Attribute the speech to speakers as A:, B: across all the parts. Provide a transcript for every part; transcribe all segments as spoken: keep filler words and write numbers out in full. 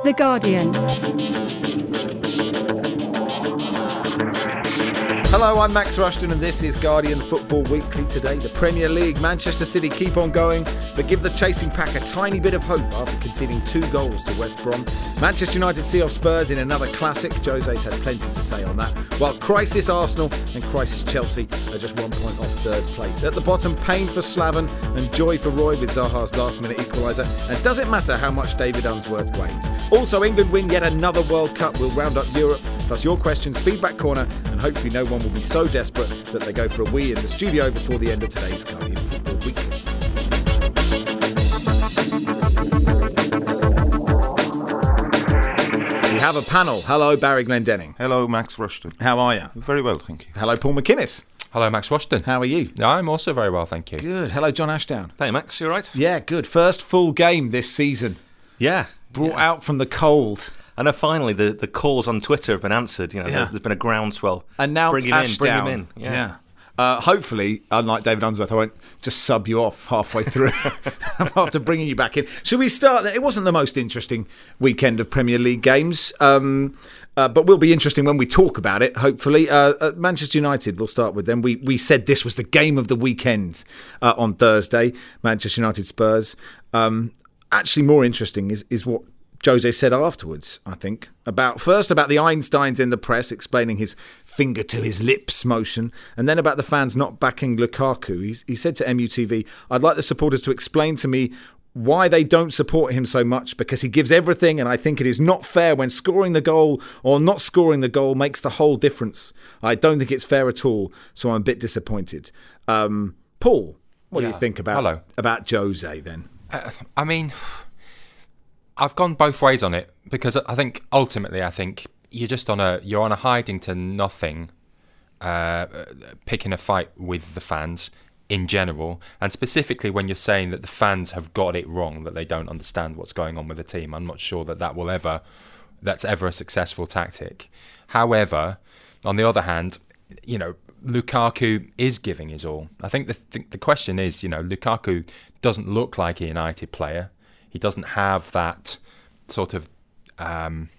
A: The Guardian.
B: Hello, I'm Max Rushton and this is Guardian Football Weekly. Today, the Premier League. Manchester City keep on going, but give the chasing pack a tiny bit of hope after conceding two goals to West Brom. Manchester United see off Spurs in another classic. Jose's had plenty to say on that. While crisis Arsenal and crisis Chelsea are just one point off third place. At the bottom, pain for Slaven and joy for Roy with Zaha's last-minute equaliser. And does it matter how much David Unsworth weighs? Also, England win yet another World Cup. We'll round up Europe, plus your questions, feedback corner, and hopefully no one will be so desperate that they go for a wee in the studio before the end of today's Guardian Football Weekly. We have a panel. Hello, Barry Glendenning.
C: Hello, Max Rushton.
B: How are you?
C: Very well, thank you.
B: Hello, Paul McInnes.
D: Hello, Max Rushton.
B: How are you?
D: I'm also very well, thank you.
B: Good. Hello, John Ashdown.
E: Hey, Max, you all right?
B: Yeah, good. First full game this season.
E: Yeah.
B: Brought
E: yeah.
B: out from the cold.
E: I know finally the, the calls on Twitter have been answered. You know,
B: yeah.
E: there's been a groundswell.
B: And now
E: bring
B: it's
E: him
B: Ashdown.
E: in, bring him in. Yeah.
B: yeah. Uh, hopefully, unlike David Unsworth, I won't just sub you off halfway through after bringing you back in. Should we start there? It wasn't the most interesting weekend of Premier League games, um, uh, but will be interesting when we talk about it, hopefully. Uh, uh, Manchester United, we'll start with them. We we said this was the game of the weekend uh, on Thursday, Manchester United Spurs. Um, actually, more interesting is, is what Jose said afterwards, I think, about first about the Einsteins in the press explaining his finger to his lips motion, and then about the fans not backing Lukaku. He, he said to M U T V, "I'd like the supporters to explain to me why they don't support him so much, because he gives everything, and I think it is not fair when scoring the goal or not scoring the goal makes the whole difference. I don't think it's fair at all, so I'm a bit disappointed." Um, Paul, what
D: yeah.
B: do you think about,
D: Hello.
B: about Jose then?
D: Uh, I mean... I've gone both ways on it, because I think ultimately I think you're just on a you're on a hiding to nothing, uh, picking a fight with the fans in general, and specifically when you're saying that the fans have got it wrong, that they don't understand what's going on with the team. I'm not sure that that will ever that's ever a successful tactic. However, on the other hand, you know, Lukaku is giving his all. I think the th- the question is, you know, Lukaku doesn't look like a United player. He doesn't have that sort of um,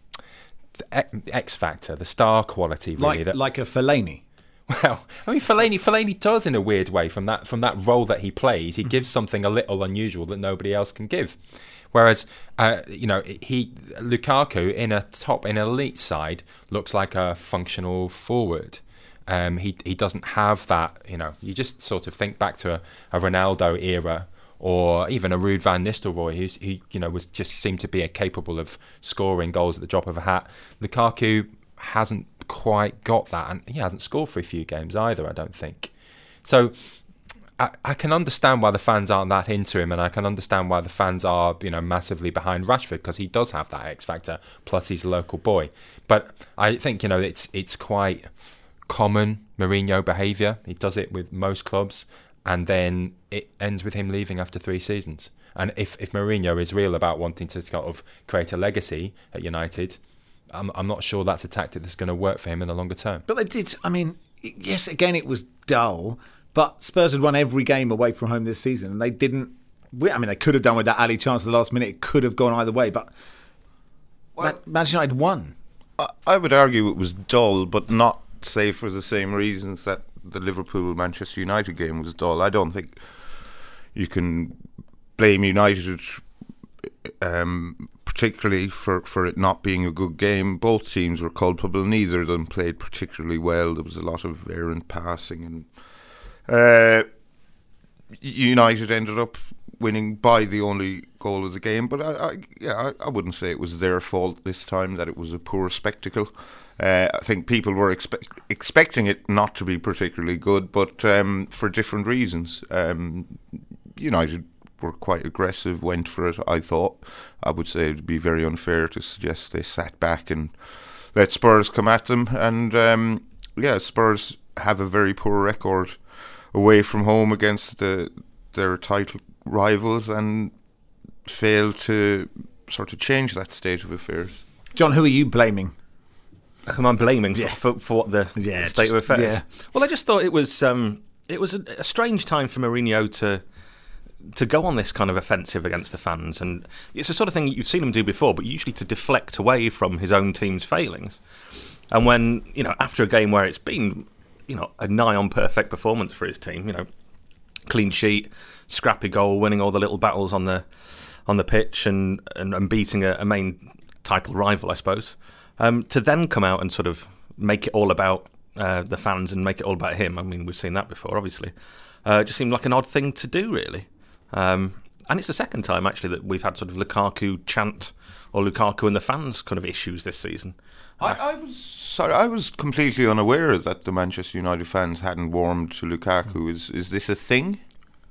D: X factor, the star quality, really.
B: Like,
D: that,
B: like a Fellaini.
D: Well, I mean, Fellaini, Fellaini does in a weird way from that from that role that he plays. He gives something a little unusual that nobody else can give. Whereas, uh, you know, he Lukaku in a top, in an elite side looks like a functional forward. Um, he he doesn't have that. You know, you just sort of think back to a, a Ronaldo era, or even a Ruud van Nistelrooy, who's, who you know was just seemed to be capable of scoring goals at the drop of a hat. Lukaku hasn't quite got that, and he hasn't scored for a few games either, I don't think. So I, I can understand why the fans aren't that into him, and I can understand why the fans are, you know, massively behind Rashford, because he does have that X factor. Plus, he's a local boy. But I think, you know, it's it's quite common Mourinho behaviour. He does it with most clubs. And then it ends with him leaving after three seasons. And if, if Mourinho is real about wanting to sort of create a legacy at United, I'm, I'm not sure that's a tactic that's going to work for him in the longer term.
B: But they did, I mean, yes, again, it was dull, but Spurs had won every game away from home this season, and they didn't, I mean, they could have done with that alley chance at the last minute. It could have gone either way, but well, Manchester United won.
C: I would argue it was dull, but not, say, for the same reasons that the Liverpool-Manchester United game was dull. I don't think you can blame United um, particularly for, for it not being a good game. Both teams were culpable. Neither of them played particularly well. There was a lot of errant passing, and uh, United ended up winning by the only goal of the game. But I, I yeah, I, I wouldn't say it was their fault this time that it was a poor spectacle. Uh, I think people were expect, expecting it not to be particularly good, but um, for different reasons. Um, United were quite aggressive, went for it, I thought. I would say it would be very unfair to suggest they sat back and let Spurs come at them. And um, yeah, Spurs have a very poor record away from home against the, their title rivals, and failed to sort of change that state of affairs.
B: John, who are you blaming?
E: Whom I'm blaming
B: yeah.
E: for, for, for what the,
B: yeah,
E: the state
B: just,
E: of affairs.
B: Yeah.
E: Well, I just thought it was um, it was a, a strange time for Mourinho to to go on this kind of offensive against the fans, and it's the sort of thing you've seen him do before, but usually to deflect away from his own team's failings. And when, you know, after a game where it's been, you know, a nigh on perfect performance for his team, you know, clean sheet, scrappy goal, winning all the little battles on the on the pitch, and and, and beating a, a main title rival, I suppose, um, to then come out and sort of make it all about uh, the fans and make it all about him. I mean, we've seen that before, obviously. Uh, it just seemed like an odd thing to do, really. Um, and it's the second time, actually, that we've had sort of Lukaku chant or Lukaku and the fans kind of issues this season.
C: I, I was sorry, I was completely unaware that the Manchester United fans hadn't warmed to Lukaku. Is is this a thing,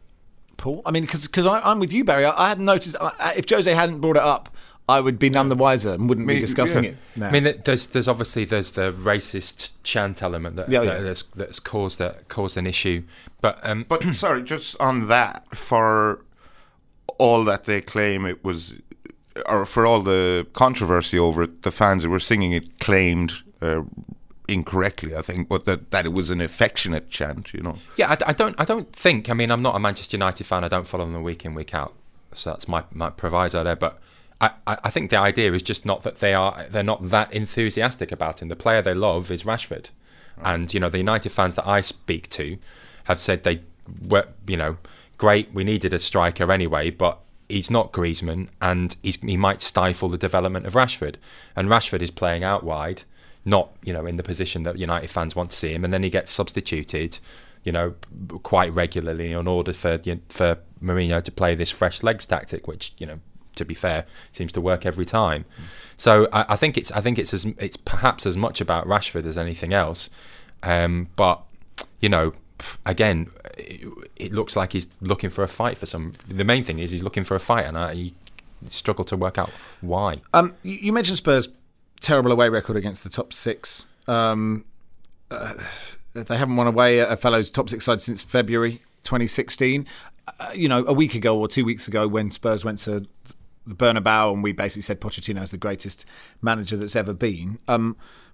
B: Paul? I mean, because I'm with you, Barry. I, I hadn't noticed. I, if Jose hadn't brought it up, I would be none the wiser and wouldn't
C: Me-
B: be discussing
C: yeah.
B: it now.
D: I mean, there's there's obviously there's the racist chant element that,
B: Yeah,
D: that
B: yeah.
D: that's, that's caused a, caused an issue, but um,
C: But sorry, just on that, for all that they claim it was, or for all the controversy over it, the fans who were singing it claimed uh, incorrectly, I think, but that, that it was an affectionate chant, you know.
D: yeah, I, I don't I don't think. I mean, I'm not a Manchester United fan. I don't follow them week in, week out. So that's my, my proviso there. But I, I I think the idea is just not that they are they're not that enthusiastic about him. The player they love is Rashford, right. And you know the United fans that I speak to have said they were, you know, great. We needed a striker anyway, but he's not Griezmann, and he's, he might stifle the development of Rashford. And Rashford is playing out wide, not, you know, in the position that United fans want to see him, and then he gets substituted, you know, quite regularly in order for for Mourinho to play this fresh legs tactic, which, you know, to be fair, seems to work every time. Mm. So I, I think it's I think it's as it's perhaps as much about Rashford as anything else, um, but you know. Again, it looks like he's looking for a fight for some. The main thing is he's looking for a fight, and I struggle to work out why.
B: Um, you you mentioned Spurs' terrible away record against the top six. Um, uh, they haven't won away at a fellow's top six side since February twenty sixteen. Uh, you know, a week ago or two weeks ago, when Spurs went to the Bernabeu, and we basically said Pochettino's the greatest manager that's ever been. Um,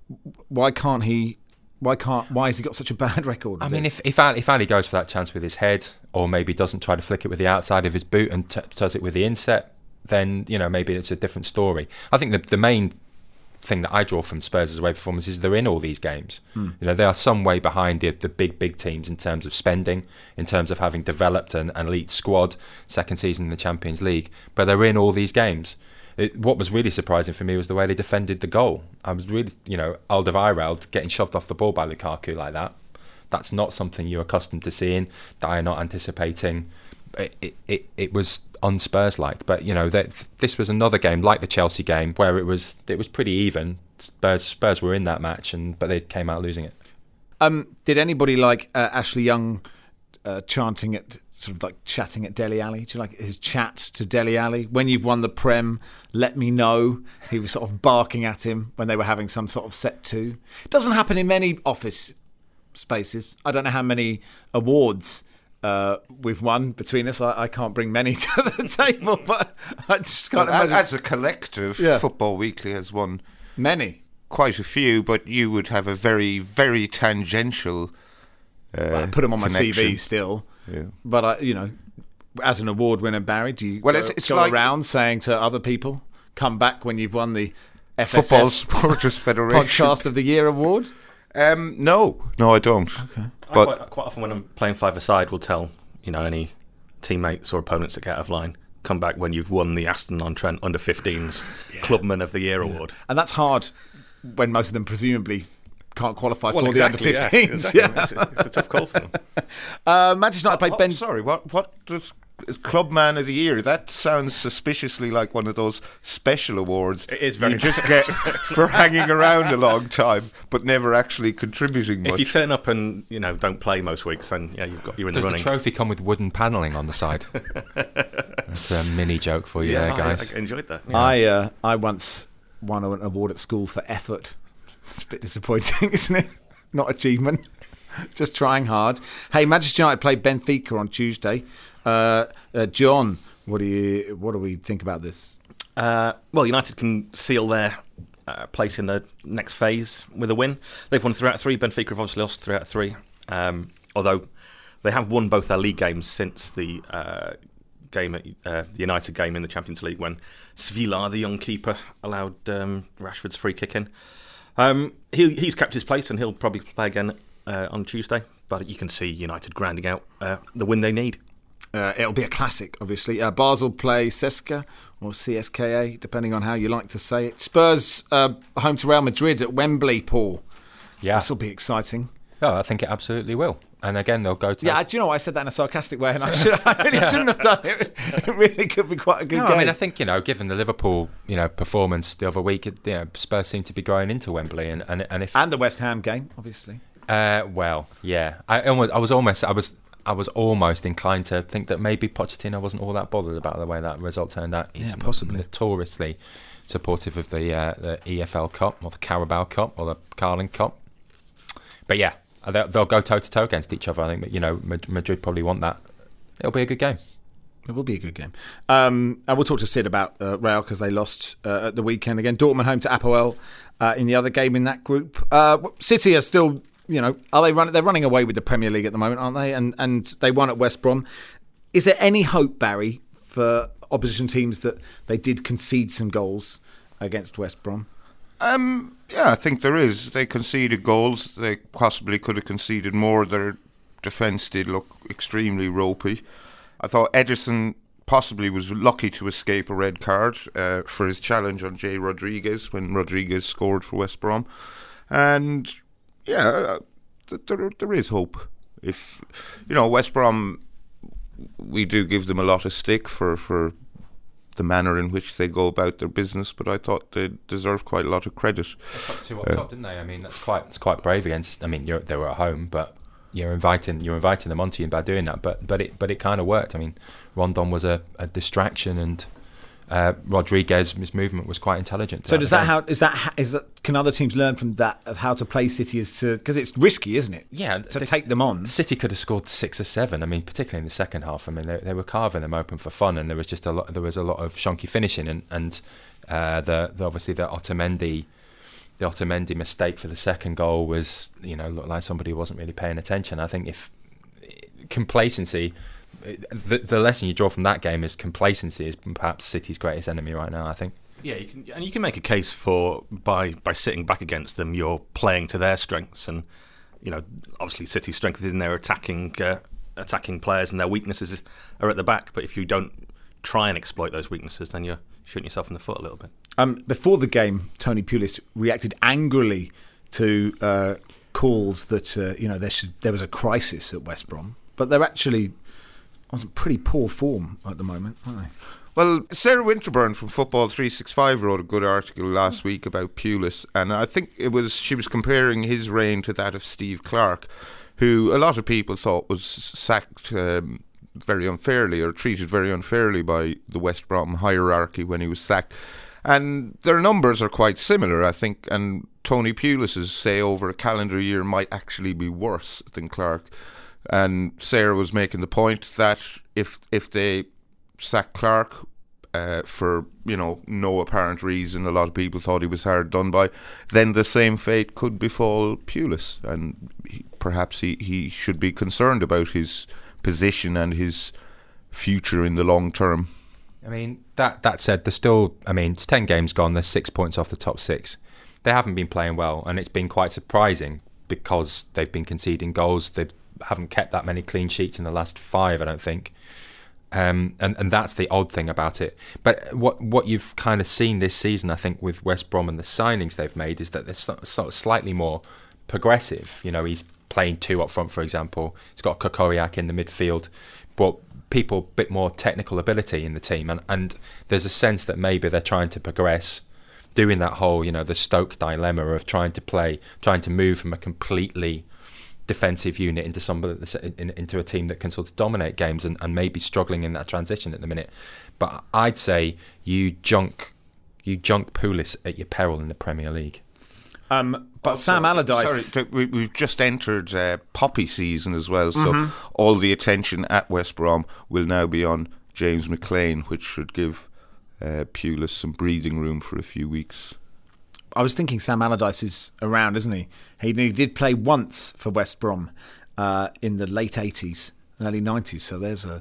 B: why can't he? Why can't? Why has he got such a bad record?
D: I mean, if if Ali, if Ali goes for that chance with his head, or maybe doesn't try to flick it with the outside of his boot and t- does it with the inset, then you know maybe it's a different story. I think the the main thing that I draw from Spurs' away performance is they're in all these games. Hmm. You know, they are some way behind the the big big teams in terms of spending, in terms of having developed an, an elite squad, second season in the Champions League, but they're in all these games. It, what was really surprising for me was the way they defended the goal. I was really, you know, Alderweireld getting shoved off the ball by Lukaku like that. That's not something you're accustomed to seeing, that I'm not anticipating. It it, it, it was un-Spurs-like. But, you know, that this was another game, like the Chelsea game, where it was it was pretty even. Spurs Spurs were in that match, and but they came out losing it.
B: Um, did anybody like uh, Ashley Young uh, chanting at... sort of like chatting at Dele Alli? Do you like his chat to Dele Alli? When you've won the Prem, let me know. He was sort of barking at him when they were having some sort of set to. It doesn't happen in many office spaces. I don't know how many awards uh, we've won between us. I, I can't bring many to the table, but I just can't
C: Well,
B: imagine.
C: as a collective,
B: Yeah.
C: Football Weekly has won
B: Many.
C: quite a few, but you would have a very, very tangential uh,
B: Well, I put them on my C V
C: connection.
B: still.
C: Yeah.
B: But, I, you know, as an award winner, Barry, do you
C: Well,
B: go,
C: it's- it's
B: go
C: like-
B: around saying to other people, come back when you've won the F S F
C: Football Supporters Federation
B: Podcast of the Year award?
C: Um, no, no, I don't.
B: Okay.
E: I
C: But
E: quite, quite often when I'm playing five-a-side, will tell, you know, any teammates or opponents that get out of line, come back when you've won the Aston-on-Trent under fifteens yeah. Clubman of the Year yeah. award.
B: And that's hard when most of them presumably can't qualify
E: well,
B: for
E: exactly,
B: the under fifteens.
E: Yeah, exactly.
B: Yeah.
E: It's, a, it's a tough call for them.
B: Uh, Manchester United played
C: oh,
B: Ben.
C: sorry, what what does Club Man of the Year? That sounds suspiciously like one of those special awards
E: It is very
C: you just get for hanging around a long time but never actually contributing much.
E: If you turn up and you know don't play most weeks, then yeah, you've got you're in
D: Does
E: the
D: the
E: running.
D: trophy come with wooden panelling on the side? That's a mini joke for you
E: yeah,
D: there,
E: I-
D: guys.
E: I, enjoyed that. Yeah.
B: I uh, I once won an award at school for effort. It's a bit disappointing, isn't it? Not achievement. Just trying hard. Hey, Manchester United played Benfica on Tuesday. Uh, uh, John, what do you what do we think about this?
E: Uh, well, United can seal their uh, place in the next phase with a win. They've won three out of three. Benfica have obviously lost three out of three. Um, although they have won both their league games since the uh, game at uh, the United game in the Champions League when Svila, the young keeper, allowed um, Rashford's free kick in. Um, he, he's kept his place and he'll probably play again uh, on Tuesday. But you can see United grinding out uh, the win they need.
B: Uh, it'll be a classic, obviously. Uh, Basel play Cesca or C S K A, depending on how you like to say it. Spurs uh, home to Real Madrid at Wembley, Paul.
D: Yeah.
B: This will be exciting.
D: Oh, I think it absolutely will. And again, they'll go to...
B: Yeah, do you know, I said that in a sarcastic way, and I, should, I really shouldn't have done it. It really could be quite a good
D: no,
B: game.
D: I mean, I think, you know, given the Liverpool, you know, performance the other week, you know, Spurs seem to be going into Wembley, and and, and if
B: and the West Ham game, obviously.
D: Uh, well, yeah, I almost, I was almost, I was, I was almost inclined to think that maybe Pochettino wasn't all that bothered about the way that result turned out. He's
B: yeah, possibly
D: notoriously supportive of the uh, the E F L Cup or the Carabao Cup or the Carling Cup. But yeah, they'll, they'll go toe to toe against each other. I think, but you know, Madrid probably want that. It'll be a good game.
B: It will be a good game. Um, and we'll talk to Sid about uh, Real because they lost uh, at the weekend again. Dortmund home to Apoel uh, in the other game in that group. Uh, City are still, you know, are they run? They're running away with the Premier League at the moment, aren't they? And and they won at West Brom. Is there any hope, Barry, for opposition teams that they did concede some goals against West Brom?
C: Um, yeah, I think there is. They conceded goals. They possibly could have conceded more. Their defence did look extremely ropey. I thought Ederson possibly was lucky to escape a red card uh, for his challenge on Jay Rodriguez when Rodriguez scored for West Brom. And yeah, there, there is hope. If, you know, West Brom, we do give them a lot of stick for, for the manner in which they go about their business, but I thought they deserve quite a lot of credit.
D: They got two up uh, top, didn't they? I mean, that's quite it's quite brave against. I mean, you're, they were at home, but you're inviting you're inviting them onto you by doing that. But but it but it kind of worked. I mean, Rondon was a, a distraction, and uh, Rodriguez, his movement was quite intelligent.
B: So does that how is that is that can other teams learn from that of how to play City as to because it's risky, isn't it?
D: Yeah,
B: to
D: the,
B: take them on.
D: City could have scored six or seven. I mean, particularly in the second half. I mean, they, they were carving them open for fun, and there was just a lot. There was a lot of shonky finishing, and and uh, the, the obviously the Otamendi. The Otamendi mistake for the second goal was, you know, looked like somebody who wasn't really paying attention. I think if complacency, the, the lesson you draw from that game is complacency is perhaps City's greatest enemy right now, I think.
E: Yeah, you can, and you can make a case for by by sitting back against them, you're playing to their strengths, and you know, obviously City's strength is in their attacking uh, attacking players, and their weaknesses are at the back. But if you don't try and exploit those weaknesses, then you're shooting yourself in the foot a little bit.
B: Um, before the game, Tony Pulis reacted angrily to uh, calls that uh, you know there should there was a crisis at West Brom, but they're actually on pretty poor form at the moment, aren't they?
C: Well, Sarah Winterburn from Football three sixty-five wrote a good article last week about Pulis, and I think it was she was comparing his reign to that of Steve Clarke, who a lot of people thought was sacked um, very unfairly or treated very unfairly by the West Brom hierarchy when he was sacked. And their numbers are quite similar, I think, and Tony Pulis's, say, over a calendar year might actually be worse than Clarke. And Sarah was making the point that if if they sack Clarke uh, for, you know, no apparent reason, a lot of people thought he was hard done by, then the same fate could befall Pulis, and he, perhaps he, he should be concerned about his position and his future in the long term.
D: I mean, that that said, there's still, I mean, it's ten games gone, there's six points off the top six. They haven't been playing well, and it's been quite surprising because they've been conceding goals. They haven't kept that many clean sheets in the last five, I don't think. Um, and, and that's the odd thing about it. But what what you've kind of seen this season, I think, with West Brom and the signings they've made is that they're sort of slightly more progressive. You know, he's playing two up front, for example. He's got Kokoriak in the midfield, but people a bit more technical ability in the team, and, and there's a sense that maybe they're trying to progress, doing that whole, you know, the Stoke dilemma of trying to play, trying to move from a completely defensive unit into somebody in, into a team that can sort of dominate games, and, and maybe struggling in that transition at the minute. But I'd say you junk you junk Pulis at your peril in the Premier League.
B: Um, but also, Sam Allardyce...
C: Sorry, we, we've just entered uh, poppy season as well, so mm-hmm. all the attention at West Brom will now be on James McLean, which should give uh, Pulis some breathing room for a few weeks.
B: I was thinking Sam Allardyce is around, isn't he? He, he did play once for West Brom uh, in the late eighties, early nineties, so there's a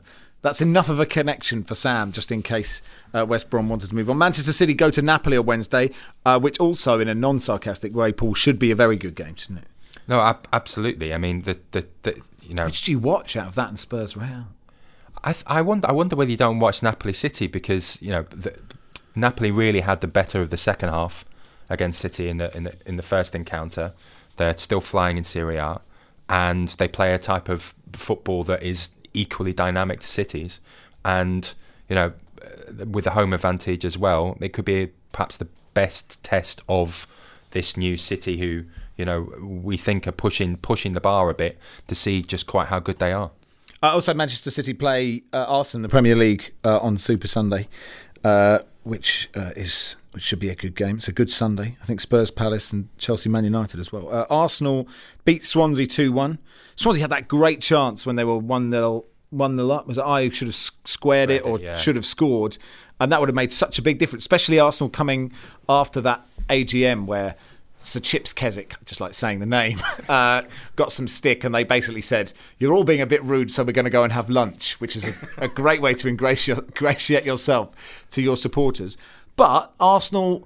B: That's enough of a connection for Sam, just in case uh, West Brom wanted to move on. Manchester City go to Napoli on Wednesday, uh, which also, in a non-sarcastic way, Paul, should be a very good game, shouldn't it?
D: No, ab- absolutely. I mean, the, the, the you know,
B: which do you watch out of that and Spurs Real?
D: I th- I wonder I wonder whether you don't watch Napoli City because you know the, Napoli really had the better of the second half against City in the in the in the first encounter. They're still flying in Serie A, and they play a type of football that is equally dynamic to City's, and you know, with the home advantage as well, it could be perhaps the best test of this new City, who you know we think are pushing pushing the bar a bit to see just quite how good they are.
B: Uh, also, Manchester City play uh, Arsenal in the Premier League uh, on Super Sunday, uh, which uh, is which should be a good game. It's a good Sunday. I think Spurs, Palace, and Chelsea, Man United as well. Uh, Arsenal beat Swansea two one. Swansea had that great chance when they were one nil up. Was it I who should have squared it or
D: yeah.
B: should have scored? And that would have made such a big difference, especially Arsenal coming after that A G M where Sir Chips Keswick, just like saying the name, uh, got some stick, and they basically said, "You're all being a bit rude, so we're going to go and have lunch," which is a, a great way to ingratiate, ingratiate yourself to your supporters. But Arsenal,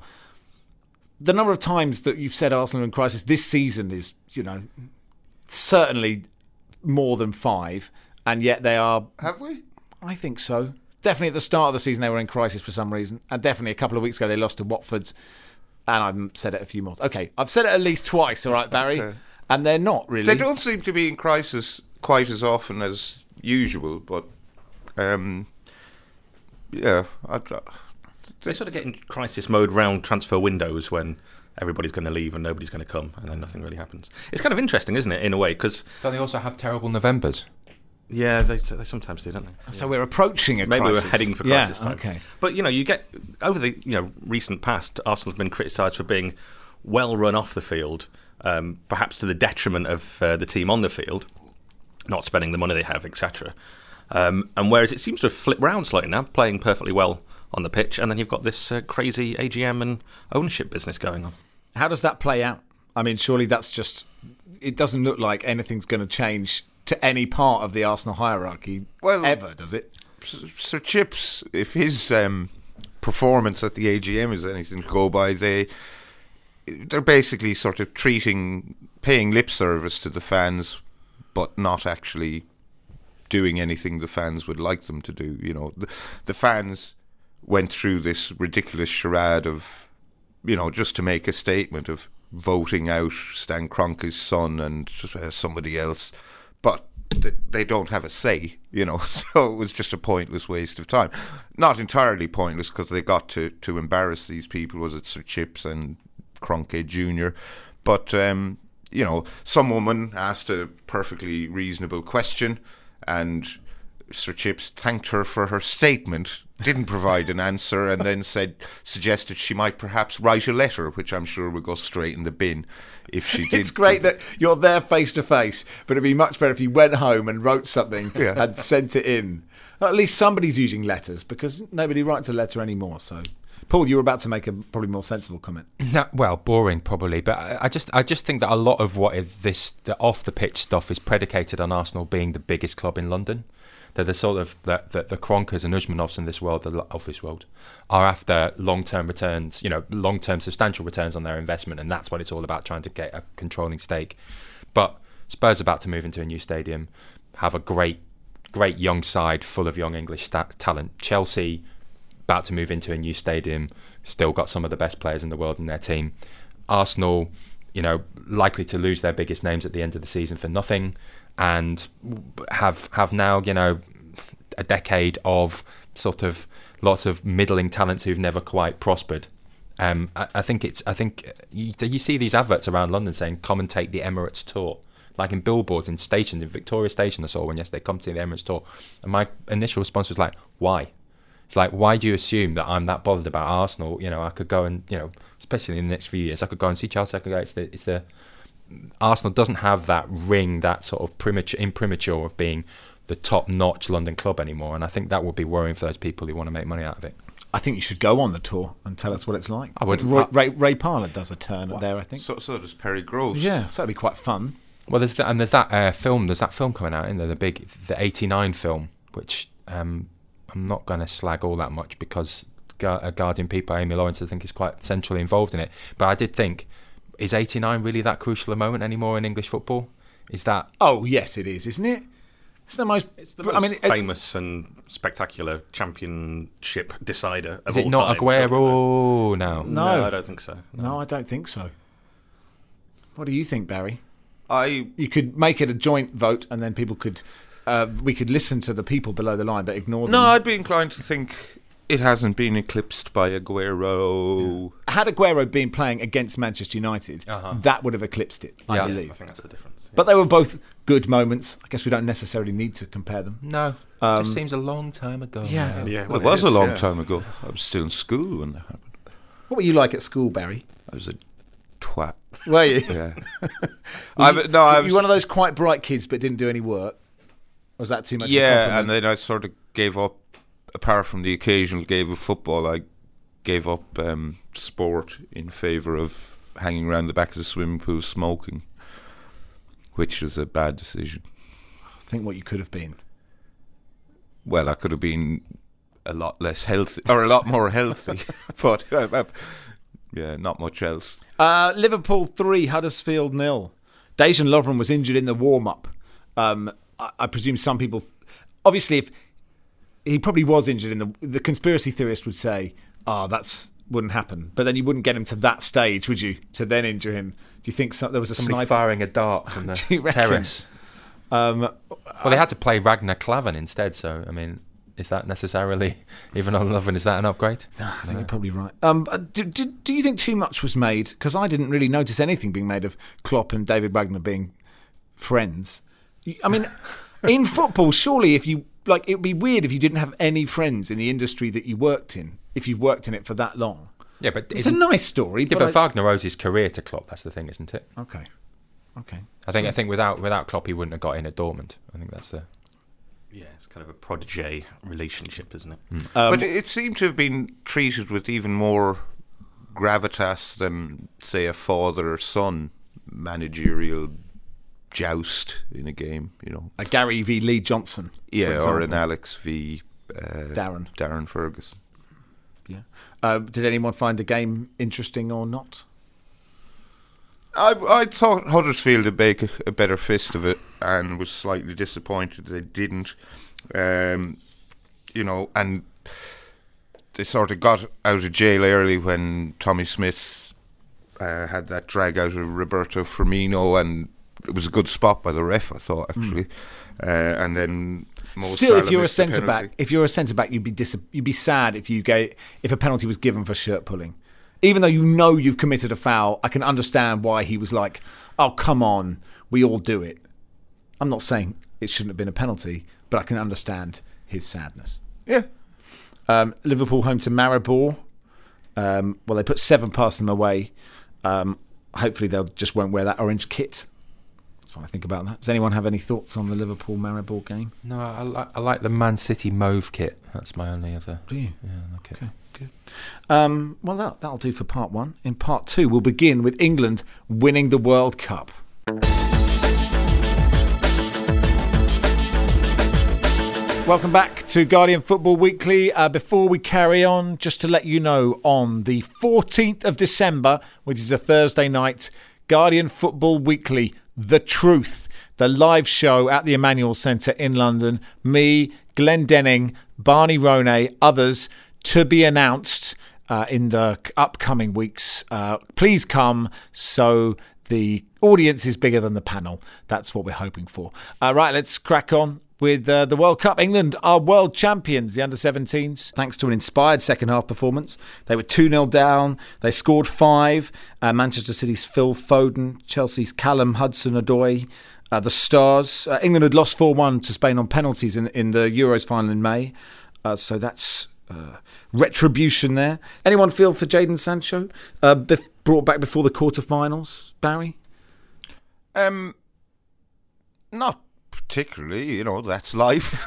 B: the number of times that you've said Arsenal in crisis this season is, you know, certainly more than five, and yet they are.
C: Have we?
B: I think so. Definitely at the start of the season they were in crisis for some reason, and definitely a couple of weeks ago they lost to Watford. And I've said it a few more. Okay, I've said it at least twice, all right, Barry?
C: Okay.
B: And they're not really.
C: They don't seem to be in crisis quite as often as usual, but um, yeah. I, I,
E: they sort of get in crisis mode round transfer windows when everybody's going to leave and nobody's going to come, and then nothing really happens. It's kind of interesting, isn't it, in a way? Because
D: but they also have terrible Novembers.
E: Yeah, they, they sometimes do, don't they?
B: So we're approaching a
E: Maybe
B: crisis.
E: we're heading for
B: yeah,
E: crisis time.
B: Okay.
E: But, you know, you get, over the you know recent past, Arsenal's been criticised for being well run off the field, um, perhaps to the detriment of uh, the team on the field, not spending the money they have, et cetera. Um, and whereas it seems to have flipped round slightly now, playing perfectly well on the pitch, and then you've got this uh, crazy A G M and ownership business going on.
B: How does that play out? I mean, surely that's just, it doesn't look like anything's going to change to any part of the Arsenal hierarchy
C: well,
B: ever, does it?
C: Sir Chips, if his um, performance at the A G M is anything to go by, they they're basically sort of treating, paying lip service to the fans, but not actually doing anything the fans would like them to do. You know, the, the fans went through this ridiculous charade of, you know, just to make a statement of voting out Stan Kroenke's son and uh, somebody else. But they don't have a say, you know, so it was just a pointless waste of time. Not entirely pointless, because they got to, to embarrass these people, was it Sir Chips and Kroenke Junior But, um, you know, some woman asked a perfectly reasonable question, and Sir Chips thanked her for her statement, didn't provide an answer, and then said, suggested she might perhaps write a letter, which I'm sure would go straight in the bin if she did.
B: It's great that you're there face to face, but it'd be much better if you went home and wrote something
C: Yeah.
B: and sent it in. At least somebody's using letters, because nobody writes a letter anymore. So, Paul, you were about to make a probably more sensible comment.
D: No, well, boring probably, but I, I just I just think that a lot of what is this the off the pitch stuff is predicated on Arsenal being the biggest club in London. That the sort of the, the, the Kroenkes and Usmanovs in this world, the, of this world, are after long-term returns, you know, long-term substantial returns on their investment, and that's what it's all about, trying to get a controlling stake. But Spurs are about to move into a new stadium, have a great, great young side full of young English sta- talent. Chelsea about to move into a new stadium, still got some of the best players in the world in their team. Arsenal, you know, likely to lose their biggest names at the end of the season for nothing. And have have now, you know, a decade of sort of lots of middling talents who've never quite prospered. Um, I, I think it's. I think you, you see these adverts around London saying commentate the Emirates tour, like in billboards in stations, in Victoria Station. I saw one yesterday, come to the Emirates tour, and my initial response was like, why? It's like, why do you assume that I'm that bothered about Arsenal? You know, I could go and, you know, especially in the next few years, I could go and see Chelsea. I could go. It's the it's the Arsenal doesn't have that ring, that sort of premature, imprimatur of being the top-notch London club anymore, and I think that would be worrying for those people who want to make money out of it.
B: I think you should go on the tour and tell us what it's like.
D: I would.
B: Roy,
D: I,
B: Ray, Ray Parlour does a turn
C: Well,
B: there, I think.
C: So, so does Perry Groves.
B: Yeah, so that'd be quite fun.
D: well, there's the, and there's that uh, film. There's that film coming out, in there, the big, the eighty-nine film, which um, I'm not going to slag all that much because Gu- Guardian people, Amy Lawrence, I think is quite centrally involved in it. But I did think, is eighty-nine really that crucial a moment anymore in English football? Is that...
B: Oh, yes, it is, isn't it? It's the most...
E: It's the most
B: I mean, it-
E: famous and spectacular championship decider of
D: Is it
E: all
D: not
E: time.
D: Aguero now?
B: No.
E: No, I don't think so.
B: No, I don't think so. What do you think, Barry?
C: I
B: You could make it a joint vote, and then people could, uh, we could listen to the people below the line, but ignore them.
C: no, I'd be inclined to think it hasn't been eclipsed by Aguero.
B: Had Aguero been playing against Manchester United,
D: Uh-huh.
B: that would have eclipsed it, I
D: Yeah.
B: believe.
E: I think that's the difference.
B: But they were both good moments. I guess we don't necessarily need to compare them.
D: No.
B: Um,
D: it just seems a long time ago.
B: yeah.
D: now.
E: Yeah,
C: Well, it was a
E: is,
C: long
E: yeah.
C: time ago. I was still in school when that happened.
B: What were you like at school, Barry?
C: I was a twat.
B: Were you?
C: Yeah.
B: Were
C: I,
B: you,
C: no, I
B: were
C: was.
B: you one of those quite bright kids but didn't do any work? Or was that too much of a
C: yeah,
B: compliment?
C: and then I sort of gave up. Apart from the occasional game of football, I gave up um, sport in favour of hanging around the back of the swimming pool smoking, which was a bad decision.
B: Think what you could have been.
C: Well, I could have been a lot less healthy, or a lot more healthy, but uh, uh, yeah, not much else.
B: Uh, Liverpool three, Huddersfield nil. Dejan Lovren was injured in the warm-up. Um, I, I presume some people... Obviously, if he probably was injured in the... The conspiracy theorist would say, oh, that's wouldn't happen. But then you wouldn't get him to that stage, would you? To then injure him. Do you think so, there was a
D: Somebody
B: sniper?
D: firing a dart from the
B: Do you reckon?
D: terrace.
B: Um,
D: Well, they had to play Ragnar Klavan instead, so, I mean, is that necessarily, even on Lovren, is that an upgrade?
B: I think you're probably right. Um, do, do, do you think too much was made? Because I didn't really notice anything being made of Klopp and David Wagner being friends. I mean, in football, surely if you like, it would be weird if you didn't have any friends in the industry that you worked in. If you've worked in it for that long,
D: Yeah, but
B: it's a
D: isn't-
B: nice story.
D: yeah,
B: but,
D: but
B: I-
D: Wagner owes his career to Klopp. That's the thing, isn't it?
B: okay, okay.
D: I think I think without without Klopp, he wouldn't have got in at Dortmund. I think that's the.
E: Yeah, it's kind of a protege relationship, isn't it?
B: Um,
C: But it seemed to have been treated with even more gravitas than, say, a father-son managerial joust in a game, you know.
B: a Gary v Lee Johnson. for
C: Yeah, or an
B: example.
C: Alex v. Uh,
B: Darren.
C: Darren Ferguson.
B: Yeah. Uh, did anyone find the game interesting or not?
C: I I thought Huddersfield would make a, a better fist of it, and was slightly disappointed they didn't. Um, you know, and they sort of got out of jail early when Tommy Smith uh, had that drag out of Roberto Firmino, and it was a good spot by the ref, I thought, actually. Uh, and then Mo
B: Still, if
C: Salah
B: you're a
C: missed the
B: centre back,
C: penalty.
B: if you're a centre back, you'd be dis- you'd be sad if you gave if a penalty was given for shirt pulling, even though you know you've committed a foul. I can understand why he was like, "Oh, come on, we all do it." I'm not saying it shouldn't have been a penalty, but I can understand his sadness.
C: Yeah.
B: Um, Liverpool home to Maribor. Um, well, they put seven past them away. Um, hopefully, they'll just won't wear that orange kit. That's what I think about that. Does anyone have any thoughts on the Liverpool Maribor game?
D: No, I, like I like the Man City mauve kit. That's my only other.
B: Do you?
D: Yeah, I like it.
B: Okay, good. Um, well, that, that'll do for part one. In part two, we'll begin with England winning the World Cup. Welcome back to Guardian Football Weekly. Uh, before we carry on, just to let you know, on the fourteenth of December, which is a Thursday night, Guardian Football Weekly, The Truth, the live show at the Emmanuel Centre in London. Me, Glenn Denning, Barney Ronay, others to be announced uh, in the upcoming weeks. Uh, please come so the audience is bigger than the panel. That's what we're hoping for. Uh, right, let's crack on with uh, the World Cup. England are world champions, the under seventeens, thanks to an inspired second half performance. They were two nil down. They scored five. Uh, Manchester City's Phil Foden, Chelsea's Callum Hudson-Odoi, uh, the Stars. Uh, England had lost four one to Spain on penalties in, in the Euros final in May. Uh, so that's uh, retribution there. Anyone feel for Jadon Sancho? Uh, bef- brought back before the quarterfinals, Barry?
C: Um, not particularly, you know, that's life.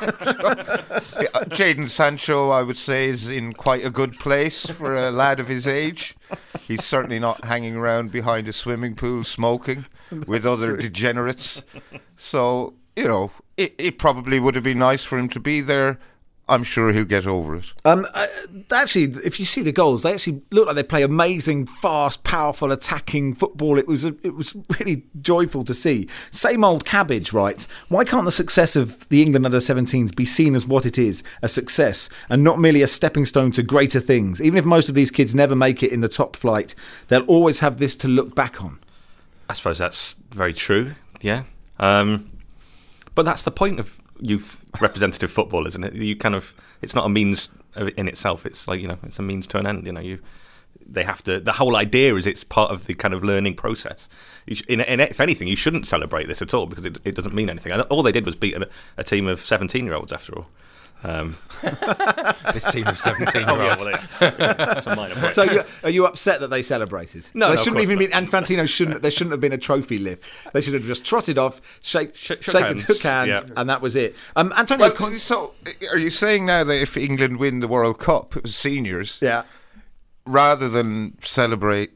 C: Jadon Sancho, I would say, is in quite a good place for a lad of his age. He's certainly not hanging around behind a swimming pool smoking with other degenerates. So, you know, it, it probably would have been nice for him to be there. I'm sure he'll get over it.
B: Um, uh, actually, if you see the goals, they actually look like they play amazing, fast, powerful, attacking football. It was a, it was really joyful to see. Same old cabbage, right? Why can't the success of the England under seventeens be seen as what it is, a success, and not merely a stepping stone to greater things? Even if most of these kids never make it in the top flight, they'll always have this to look back on.
E: I suppose that's very true, yeah. Um, but that's the point of youth representative football, isn't it? You kind of, it's not a means in itself. It's like, you know, it's a means to an end. You know, you they have to. The whole idea is it's part of the kind of learning process. You sh- in, in, if anything, you shouldn't celebrate this at all because it, it doesn't mean anything. And all they did was beat a, a team of seventeen-year-olds after all. Um,
D: this team of seventeen-year-olds.
E: Oh, yeah, well, yeah. That's a minor point.
B: So, you, are you upset that they celebrated?
E: No,
B: they
E: no,
B: shouldn't
E: of
B: even
E: course
B: been. And Fantino shouldn't. There shouldn't have been a trophy lift. They should have just trotted off, shake,
E: Sh- shook
B: shake,
E: hands.
B: hook hands,
E: Yeah.
B: and that was it. Um, Antonio,
C: Well,
B: Con-
C: so are you saying now that if England win the World Cup, seniors,
B: yeah.
C: rather than celebrate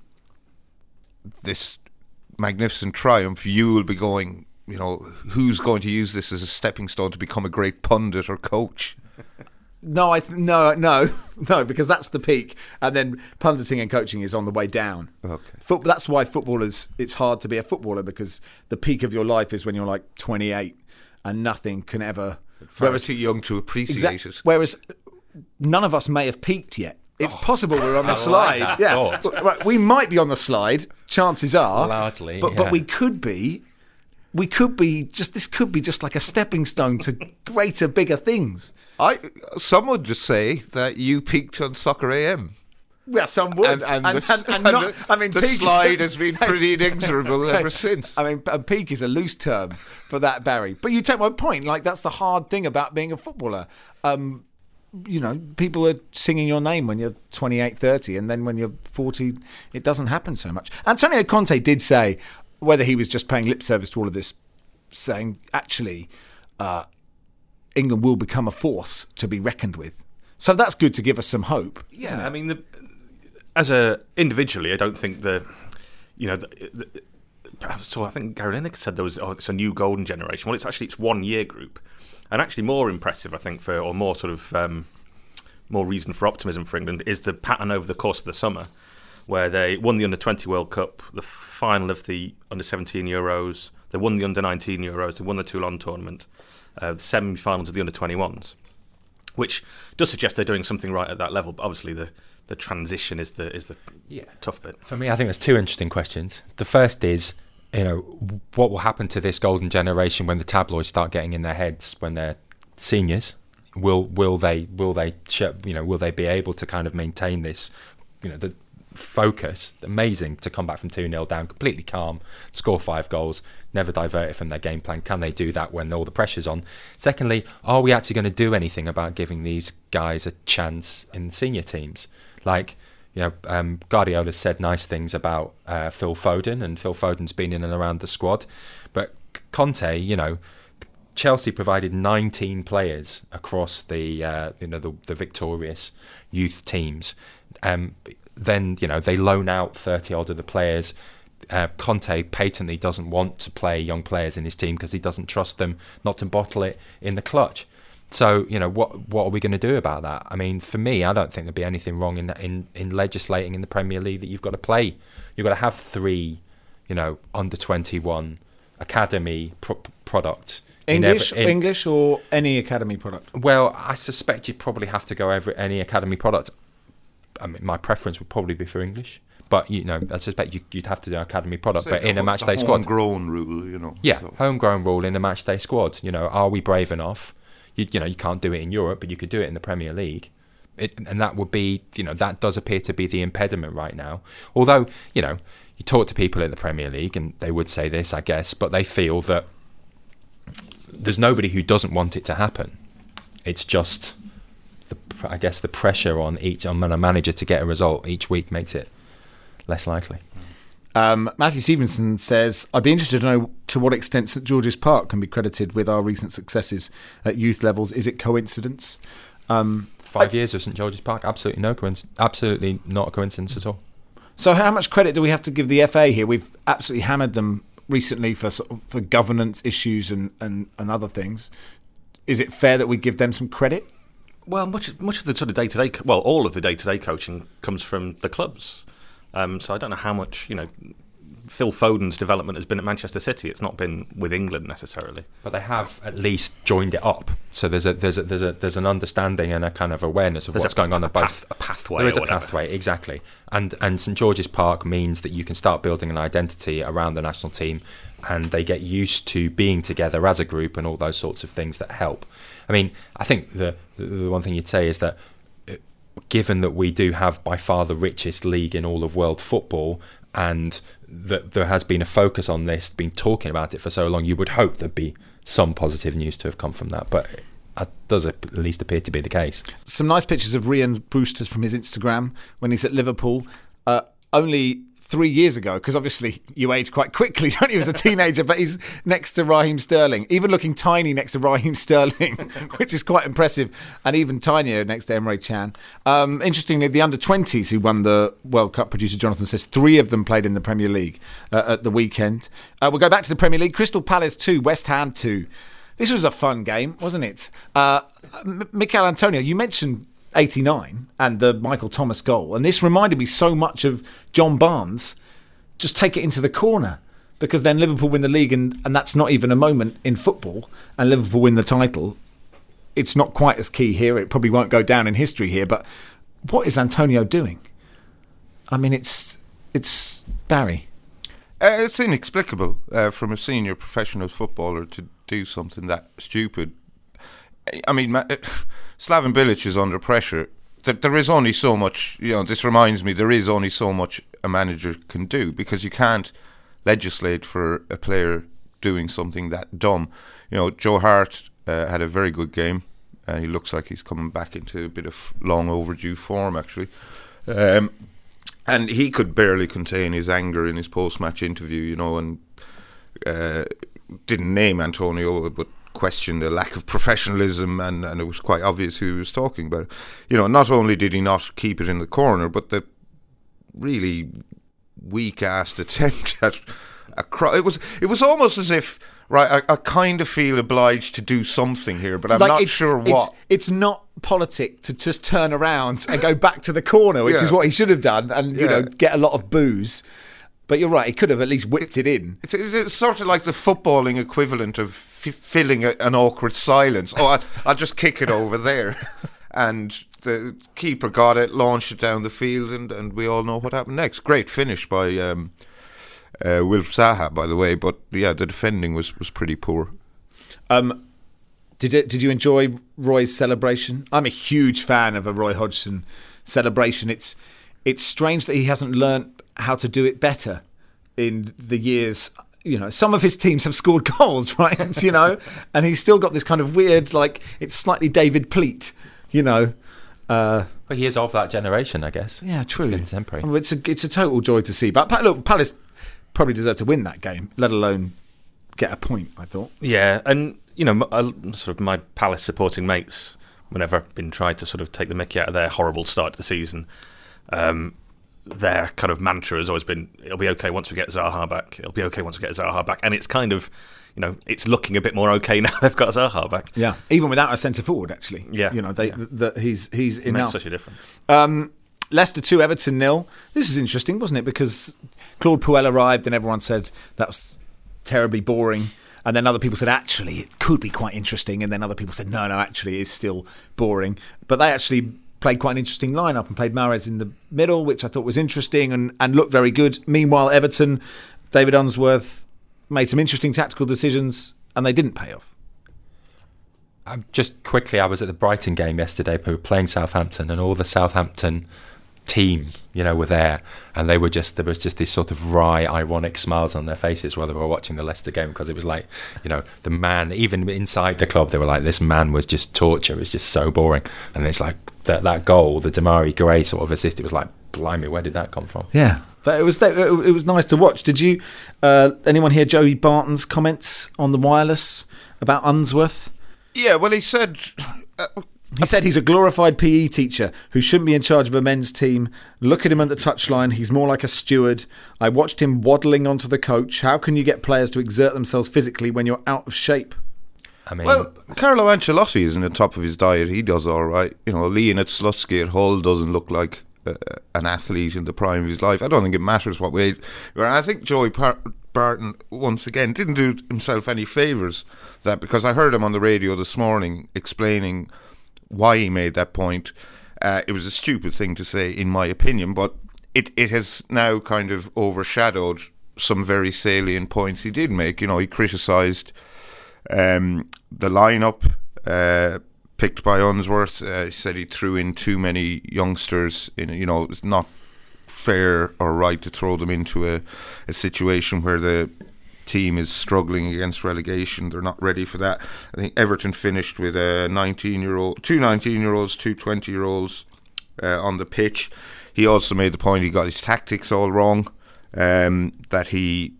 C: this magnificent triumph, you will be going, you know, who's going to use this as a stepping stone to become a great pundit or coach?
B: No, I th- no, no, no, because that's the peak, and then punditing and coaching is on the way down.
C: Okay.
B: Foot- that's why footballers. It's hard to be a footballer because the peak of your life is when you're like twenty-eight, and nothing can ever.
C: Far too young to appreciate
B: Exact-
C: it.
B: Whereas none of us may have peaked yet. It's possible we're on the
D: I like
B: slide.
D: that
B: yeah,
D: thought.
B: But- right, we might be on the slide. Chances are,
D: Largely,
B: but
D: yeah.
B: but we could be. We could be just. This could be just like a stepping stone to greater, bigger things.
C: I some would just say that you peaked on Soccer A M.
B: Well, some would,
C: And, and,
B: and,
C: the,
B: and, and
C: and
B: not.
C: the,
B: I mean,
C: the
B: peak is-
C: slide has been pretty inexorable ever since.
B: I mean, a peak is a loose term for that, Barry. But you take my point. Like, that's the hard thing about being a footballer. Um, you know, people are singing your name when you're twenty-eight, thirty, and then when you're forty, it doesn't happen so much. Antonio Conte did say, whether he was just paying lip service to all of this, saying, actually, uh, England will become a force to be reckoned with. So that's good to give us some hope.
E: Yeah,
B: isn't it?
E: I mean, the, as a individually, I don't think the, you know, the, the, so I think Gary Lineker said there was oh, it's a new golden generation. Well, it's actually it's one year group, and actually more impressive, I think, for or more sort of um, more reason for optimism for England is the pattern over the course of the summer, where they won the under twenty World Cup, the final of the under seventeen Euros, they won the under nineteen Euros, they won the Toulon tournament, uh, the semi-finals of the under twenty-ones. Which does suggest they're doing something right at that level, but obviously the, the transition is the is the
D: Yeah.
E: tough bit.
D: For me, I think there's two interesting questions. The first is, you know, what will happen to this golden generation when the tabloids start getting in their heads when they're seniors? Will will they will they you know will they be able to kind of maintain this, you know, the focus? Amazing to come back from two nil down, completely calm, score five goals, never divert it from their game plan. Can they do that when all the pressure's on? Secondly, are we actually going to do anything about giving these guys a chance in senior teams? Like, you know, um, Guardiola said nice things about uh, Phil Foden, and Phil Foden's been in and around the squad. But Conte, you know, Chelsea provided nineteen players across the uh, you know the, the victorious youth teams. Um, then you know they loan out thirty odd of the players. Uh, Conte patently doesn't want to play young players in his team because he doesn't trust them not to bottle it in the clutch. So, you know, what what are we going to do about that? I mean, for me, I don't think there'd be anything wrong in in, in legislating in the Premier League that you've got to play. You've got to have three, you know, under twenty-one academy pro- product. in
B: English,
D: every- in-
B: English, or any academy product.
D: Well, I suspect you'd probably have to go over any academy product. I mean, my preference would probably be for English, but you know, I suspect you, you'd have to do an academy product,
C: Say
D: but
C: the
D: in a
C: ho-
D: match
C: the
D: day squad.
C: homegrown rule, you know.
D: Yeah,
C: so.
D: homegrown rule in a match day squad. You know, are we brave enough? You, you know, you can't do it in Europe, but you could do it in the Premier League. It, and that would be, you know, that does appear to be the impediment right now. Although, you know, you talk to people in the Premier League and they would say this, I guess, but they feel that there's nobody who doesn't want it to happen. It's just, the, I guess, the pressure on each on a manager to get a result each week makes it less likely.
B: Um, Matthew Stevenson says, I'd be interested to know to what extent St George's Park can be credited with our recent successes at youth levels. Is it coincidence? Um,
D: Five years of St George's Park, absolutely no coincidence, absolutely not a coincidence at all.
B: so how much credit do we have to give the F A here? We've absolutely hammered them recently for sort of, for governance issues and, and, and other things. Is it fair that we give them some credit?
E: Well, much much of the sort of day to day, well, all of the day to day coaching comes from the clubs. Um, so I don't know how much, you know, Phil Foden's development has been at Manchester City. It's not been with England necessarily,
D: but they have at least joined it up. So there's a there's a there's a there's an understanding and a kind of awareness of
E: there's
D: what's
E: a,
D: going on
E: a
D: at both.
E: Path, a pathway.
D: There is
E: or
D: a
E: whatever.
D: pathway, exactly. And and St George's Park means that you can start building an identity around the national team, and they get used to being together as a group and all those sorts of things that help. I mean, I think the the, the one thing you'd say is that, given that we do have by far the richest league in all of world football, and that there has been a focus on this, been talking about it for so long, you would hope there'd be some positive news to have come from that, but it does at least appear to be the case.
B: Some nice pictures of Rhian Brewster from his Instagram when he's at Liverpool. Uh, only three years ago, because obviously you age quite quickly, don't you, as a teenager, but he's next to Raheem Sterling, even looking tiny next to Raheem Sterling, which is quite impressive, and even tinier next to Emre Can. Um, interestingly, the under twenties who won the World Cup, producer Jonathan says three of them played in the Premier League uh, at the weekend. Uh, we'll go back to the Premier League. Crystal Palace two, West Ham two. This was a fun game, wasn't it? Uh, M- Mikel Antonio, you mentioned eighty-nine and the Michael Thomas goal, and this reminded me so much of John Barnes. Just take it into the corner, because then Liverpool win the league, and, and that's not even a moment in football, and Liverpool win the title. It's not quite as key here. It probably won't go down in history here, but what is Antonio doing? I mean, it's it's Barry.
C: Uh, it's inexplicable uh, from a senior professional footballer to do something that stupid. I mean, Slaven Bilic is under pressure. There, there is only so much, you know, this reminds me, there is only so much a manager can do, because you can't legislate for a player doing something that dumb. You know, Joe Hart uh, had a very good game. Uh, he looks like he's coming back into a bit of long overdue form, actually. Um, and he could barely contain his anger in his post-match interview, you know, and uh, didn't name Antonio, but questioned the lack of professionalism, and, and it was quite obvious who he was talking about. You know, not only did he not keep it in the corner, but the really weak-assed attempt at a cro- it was it was almost as if, right, I, I kind of feel obliged to do something here, but I'm
B: Like,
C: not
B: it's-
C: sure
B: it's,
C: what.
B: It's not politic to just turn around and go back to the corner, which
C: Yeah.
B: is what he should have done, and you
C: Yeah.
B: know, get a lot of boos. But you're right, he could have at least whipped it in.
C: It's, it's, it's sort of like the footballing equivalent of f- filling a, an awkward silence. Oh, I, I'll just kick it over there. And the keeper got it, launched it down the field, and, and we all know what happened next. Great finish by um, uh, Wilf Zaha, by the way. But yeah, the defending was, was pretty poor.
B: Um, did it, did you enjoy Roy's celebration? I'm a huge fan of a Roy Hodgson celebration. It's it's strange that he hasn't learnt how to do it better in the years. You know, some of his teams have scored goals, right? You know, and he's still got this kind of weird, like, it's slightly David Pleat, you know. Uh,
D: But he is of that generation, I guess.
B: yeah, true.
D: Contemporary.
B: I mean, it's a it's a total joy to see. But look, Palace probably deserved to win that game, let alone get a point, I thought.
E: Yeah, and you know, m- uh, sort of my Palace supporting mates, whenever I've been tried to sort of take the mickey out of their horrible start to the season, um, their kind of mantra has always been, it'll be okay once we get Zaha back. It'll be okay once we get Zaha back. And it's kind of, you know, it's looking a bit more okay now they've got Zaha back.
B: Yeah, even without a centre forward, actually.
E: Yeah,
B: you know, they
E: yeah.
B: th- th- he's he's
E: It
B: enough.
E: makes such a difference.
B: Um, Leicester two, Everton nil. This is interesting, wasn't it? Because Claude Puel arrived and everyone said that was terribly boring. And then other people said, actually, it could be quite interesting. And then other people said, no, no, actually, it's still boring. But they actually played quite an interesting lineup and played Mahrez in the middle, which I thought was interesting and, and looked very good. Meanwhile, Everton, David Unsworth made some interesting tactical decisions and they didn't pay off.
D: Um, just quickly, I was at the Brighton game yesterday. We were playing Southampton, and all the Southampton team, you know, were there, and they were just there was just this sort of wry, ironic smiles on their faces while they were watching the Leicester game, because it was like, you know, the man, even inside the club, they were like, this man was just torture. It was just so boring. And it's like that that goal, the Damari Gray sort of assist. It was like, blimey, where did that come from?
B: Yeah, but it was it was nice to watch. Did you? Uh, anyone hear Joey Barton's comments on the wireless about Unsworth?
C: Yeah, well, he said, uh,
B: He said he's a glorified P E teacher who shouldn't be in charge of a men's team. Look at him at the touchline. He's more like a steward. I watched him waddling onto the coach. How can you get players to exert themselves physically when you're out of shape?
D: I mean,
C: Well, Carlo Ancelotti is in the top of his diet. He does all right. You know, Leon at Slutsky at Hull doesn't look like uh, an athlete in the prime of his life. I don't think it matters what weight. I think Joey Par- Barton, once again, didn't do himself any favours. That because I heard him on the radio this morning explaining why he made that point. Uh, it was a stupid thing to say, in my opinion, but it, it has now kind of overshadowed some very salient points he did make. You know, he criticised um, the lineup uh, picked by Unsworth. Uh, he said he threw in too many youngsters. In, you know, it's not fair or right to throw them into a, a situation where the team is struggling against relegation. They're not ready for that. I think Everton finished with a nineteen-year-old, two nineteen-year-olds, two twenty-year-olds uh, on the pitch. He also made the point he got his tactics all wrong, um, that he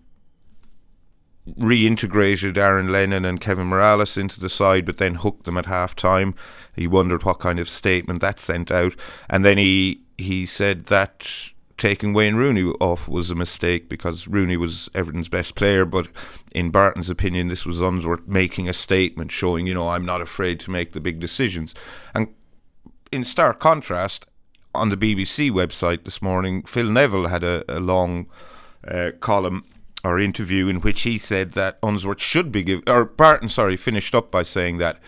C: reintegrated Aaron Lennon and Kevin Morales into the side but then hooked them at half-time. He wondered what kind of statement that sent out. And then he, he said that taking Wayne Rooney off was a mistake because Rooney was Everton's best player, but in Barton's opinion this was Unsworth making a statement showing, you know, I'm not afraid to make the big decisions. And in stark contrast, on the B B C website this morning, Phil Neville had a, a long uh, column or interview in which he said that Unsworth should be given, or Barton, sorry, finished up by saying that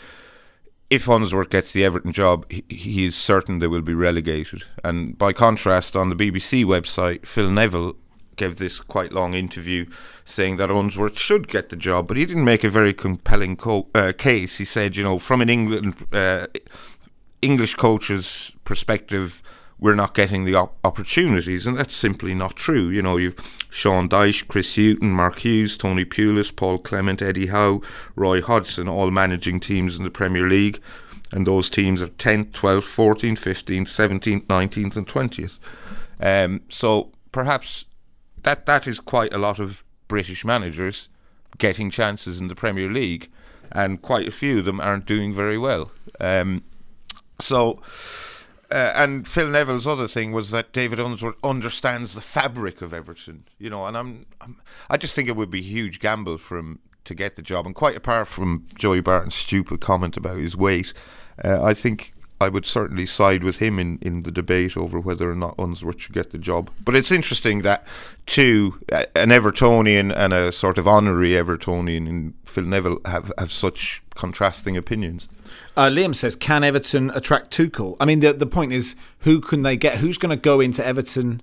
C: if Unsworth gets the Everton job, he, he is certain they will be relegated. And by contrast, on the B B C website, Phil Neville gave this quite long interview saying that Unsworth should get the job, but he didn't make a very compelling co- uh, case. He said, you know, from an England uh, English coach's perspective, we're not getting the op- opportunities, and that's simply not true. You know, you've Sean Dyche, Chris Hughton, Mark Hughes, Tony Pulis, Paul Clement, Eddie Howe, Roy Hodgson, all managing teams in the Premier League, and those teams are tenth, twelfth, fourteenth, fifteenth, seventeenth, nineteenth and twentieth. Um, so perhaps that that is quite a lot of British managers getting chances in the Premier League, and quite a few of them aren't doing very well. Um, so... Uh, and Phil Neville's other thing was that David Unsworth understands the fabric of Everton, you know, and I'm, I'm, I just think it would be a huge gamble for him to get the job. And quite apart from Joey Barton's stupid comment about his weight, uh, I think I would certainly side with him in, in the debate over whether or not Unsworth should get the job. But it's interesting that two, an Evertonian and a sort of honorary Evertonian in Phil Neville have, have such contrasting opinions.
B: Uh, Liam says, can Everton attract Tuchel? I mean, the the point is, who can they get? Who's going to go into Everton?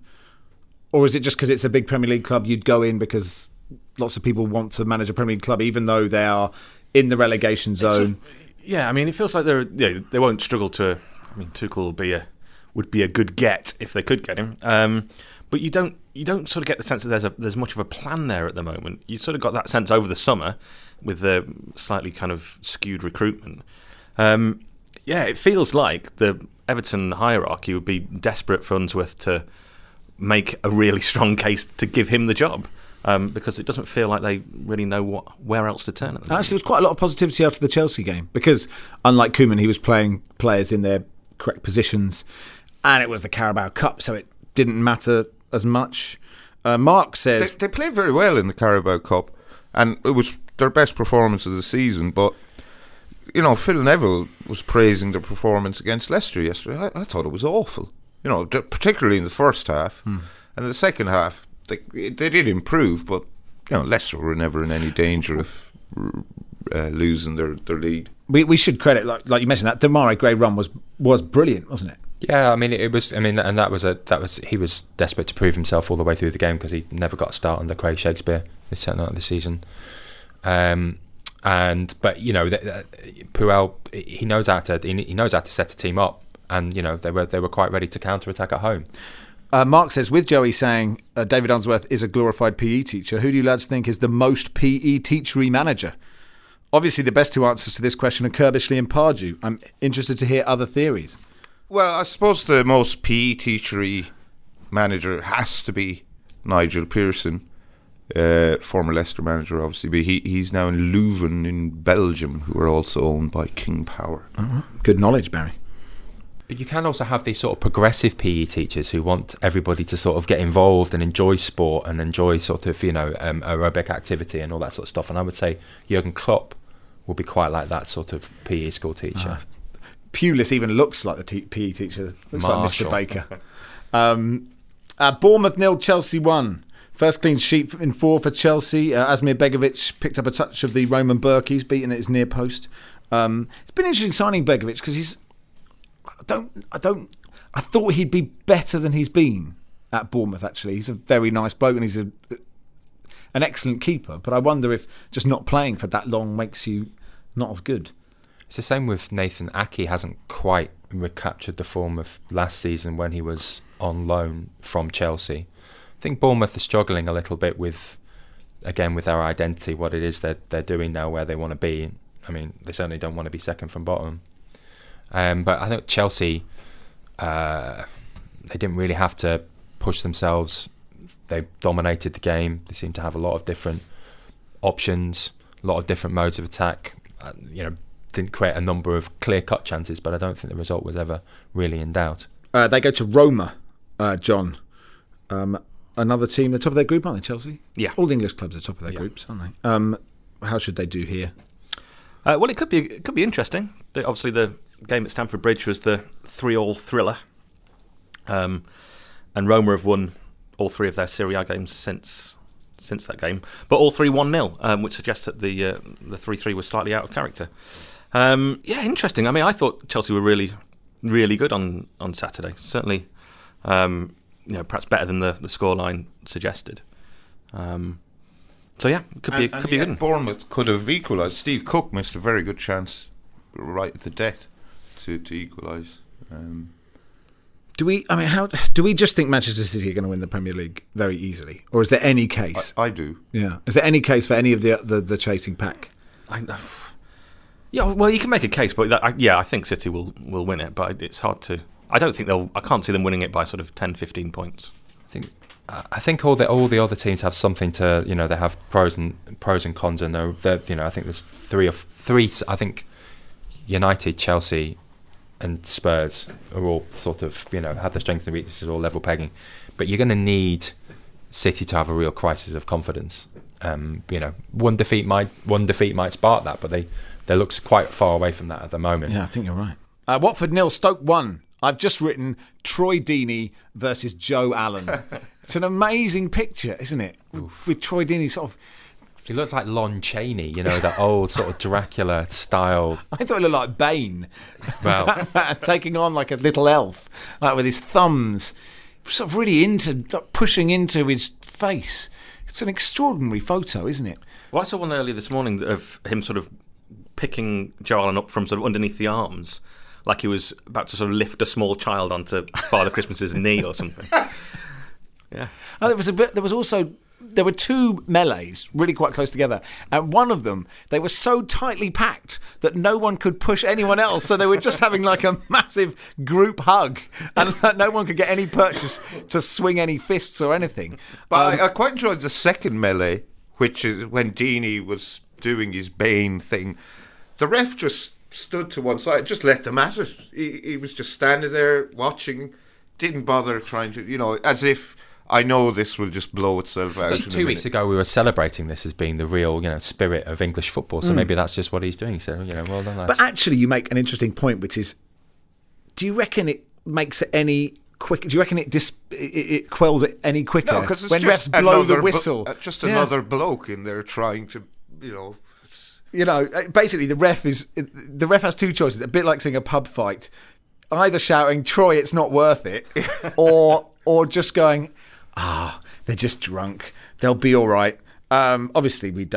B: Or is it just because it's a big Premier League club, you'd go in because lots of people want to manage a Premier League club, even though they are in the relegation zone?
E: A, yeah, I mean, it feels like they're yeah, they won't struggle to. I mean, Tuchel will be a would be a good get if they could get him. Um, but you don't you don't sort of get the sense that there's a there's much of a plan there at the moment. You sort of got that sense over the summer with the slightly kind of skewed recruitment. Um, yeah, it feels like the Everton hierarchy would be desperate for Unsworth to make a really strong case to give him the job, um, because it doesn't feel like they really know what where else to turn at the moment.
B: Actually, there was quite a lot of positivity after the Chelsea game because, unlike Koeman, he was playing players in their correct positions, and it was the Carabao Cup, so it didn't matter as much. Uh, Mark says...
C: They, they played very well in the Carabao Cup, and it was their best performance of the season, but you know, Phil Neville was praising the performance against Leicester yesterday. I, I thought it was awful. You know, particularly in the first half. Hmm. And the second half, they, they did improve, but you know, Leicester were never in any danger of uh, losing their, their lead.
B: We we should credit, like, like you mentioned, that Demarai Gray run was was brilliant, wasn't it?
D: Yeah, I mean, it was. I mean, and that was a that was he was desperate to prove himself all the way through the game because he never got a start under Craig Shakespeare this second half of the season. Um. And but you know, the, the, Puel, he knows how to he knows how to set a team up, and you know they were they were quite ready to counter attack at home.
B: Uh, Mark says, with Joey saying uh, David Unsworth is a glorified P E teacher, who do you lads think is the most P E teachery manager? Obviously, the best two answers to this question are Kirbishley and Pardew. I'm interested to hear other theories.
C: Well, I suppose the most P E teachery manager has to be Nigel Pearson. uh, former Leicester manager, obviously, but he, he's now in Leuven in Belgium, who are also owned by King Power.
B: Uh-huh. Good knowledge, Barry.
D: But you can also have these sort of progressive P E teachers who want everybody to sort of get involved and enjoy sport and enjoy sort of, you know, um, aerobic activity and all that sort of stuff. And I would say Jurgen Klopp will be quite like that sort of P E school teacher.
B: Uh, Pulis even looks like the t- P E teacher. Looks
D: Marshall.
B: like Mister Baker. um, uh, Bournemouth nil, Chelsea one. First clean sheet in four for Chelsea. Uh, Asmir Begovic picked up a touch of the Roman Burke. He's beaten at his near post. Um, it's been interesting signing Begovic because he's. I don't. I don't. I thought he'd be better than he's been at Bournemouth. Actually, he's a very nice bloke and he's a an excellent keeper. But I wonder if just not playing for that long makes you not as good.
D: It's the same with Nathan Ake. Hasn't quite recaptured the form of last season when he was on loan from Chelsea. I think Bournemouth are struggling a little bit with, again, with their identity, what it is that they're doing now, where they want to be. I mean, they certainly don't want to be second from bottom. Um, but I think Chelsea, uh, they didn't really have to push themselves. They dominated the game. They seem to have a lot of different options, a lot of different modes of attack. Uh, you know, didn't create a number of clear-cut chances, but I don't think the result was ever really in doubt.
B: Uh, they go to Roma, uh, John. Um, another team at the top of their group, aren't they, Chelsea?
E: Yeah.
B: All the English clubs are top of their
E: Yeah.
B: groups, aren't they? Um, how should they do here?
E: Uh, well, it could be it could be interesting. The, obviously, the game at Stamford Bridge was the three-all thriller, um, and Roma have won all three of their Serie A games since since that game, but all three one nil, um, which suggests that the uh, the three three was slightly out of character. Um, yeah, interesting. I mean, I thought Chelsea were really, really good on, on Saturday. Certainly, um, you know, perhaps better than the, the scoreline suggested. Um, so yeah, it could be
C: and,
E: could
C: and
E: be a
C: yet
E: good one.
C: Bournemouth could have equalised. Steve Cook missed a very good chance right at the death to, to equalise. Um,
B: Do we? I mean, how do we just think Manchester City are going to win the Premier League very easily, or is there any case?
C: I, I do.
B: Yeah, is there any case for any of the the, the chasing pack?
E: I, uh, yeah, well, you can make a case, but that, I, yeah, I think City will, will win it, but it's hard to. I don't think they'll. I can't see them winning it by sort of ten, fifteen points.
D: I think I think all the all the other teams have something to, you know, they have pros and pros and cons, and they're, they're you know, I think there's three or three. I think United, Chelsea, and Spurs are all sort of, you know, have the strengths and weaknesses all level pegging, but you're going to need City to have a real crisis of confidence. Um, you know, one defeat might one defeat might spark that, but they they look quite far away from that at the moment.
B: Yeah, I think you're right. Uh, Watford nil, Stoke one. I've just written Troy Deeney versus Joe Allen. It's an amazing picture, isn't it? With, with Troy Deeney sort of.
D: He looks like Lon Chaney, you know, that old sort of Dracula style.
B: I thought he looked like Bane.
D: Well,
B: taking on like a little elf, like with his thumbs, sort of really into like pushing into his face. It's an extraordinary photo, isn't it?
E: Well, I saw one earlier this morning of him sort of picking Joe Allen up from sort of underneath the arms, like he was about to sort of lift a small child onto Father Christmas's knee or something. Yeah.
B: Oh, there was a bit. There was also there were two melees really quite close together, and one of them they were so tightly packed that no one could push anyone else. So they were just having like a massive group hug, and no one could get any purchase to swing any fists or anything.
C: But
B: Um,
C: I, I quite enjoyed the second melee, which is when Deeney was doing his Bane thing. The ref just stood to one side, just let them at it. He, he was just standing there watching, didn't bother trying to, you know, as if I know this will just blow itself out.
D: just
C: in a
D: two weeks
C: minute.
D: ago we were celebrating this as being the real, you know, spirit of English football. So maybe that's just what he's doing. So, you know, well done, lads.
B: But actually, you make an interesting point, which is, do you reckon it makes it any quick? Do you reckon it dis- it, it quells it any quicker
C: No, because it's
B: when
C: just
B: refs blow the
C: another blo-
B: whistle?
C: uh, just
B: Yeah.
C: another bloke in there trying to, you know.
B: You know, basically, the ref is the ref has two choices. A bit like seeing a pub fight, either shouting "Troy, it's not worth it," or or just going, "Ah, they're just drunk. They'll be all right." Um, obviously, we don't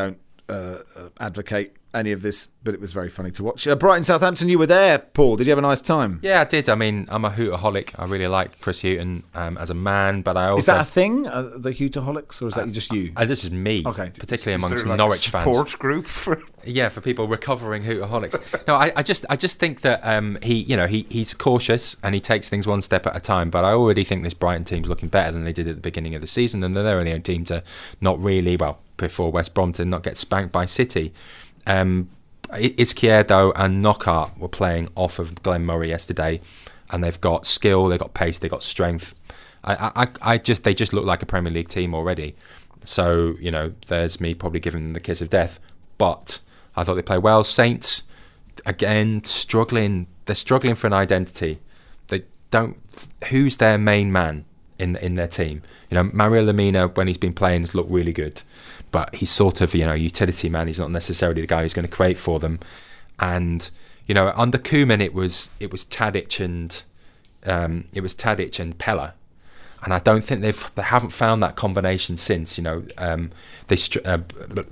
B: uh, advocate any of this, but it was very funny to watch. Uh, Brighton Southampton, you were there, Paul. Did you have a nice time?
D: Yeah, I did. I mean, I'm a Hooterholic. I really like Chris Hughton um, as a man, but I also...
B: Is that a thing, uh, the Hooterholics, or is that
D: uh,
B: just you?
D: Uh, this is me,
B: okay.
D: particularly
C: Is
D: amongst
C: there like
D: Norwich
C: a
D: fans.
C: support group for...
D: Yeah, for people recovering Hooterholics. No, I, I just, I just think that um, he, you know, he, he's cautious and he takes things one step at a time. But I already think this Brighton team's looking better than they did at the beginning of the season, and they're the only team to not really, well, before West Brompton, not get spanked by City. Um, Izquierdo and Knockaert were playing off of Glenn Murray yesterday, and they've got skill, they've got pace, they've got strength. I, I, I just, they just look like a Premier League team already. So, you know, there's me probably giving them the kiss of death. But I thought they played well. Saints, again, struggling. They're struggling for an identity. They don't. Who's their main man in in their team? You know, Mario Lemina, when he's been playing, has looked really good, but he's sort of, you know, utility man. He's not necessarily the guy who's going to create for them. And you know, under Koeman, it was it was Tadic and um, it was Tadic and Pella. And I don't think they've they haven't found that combination since. You know, um, they str- uh,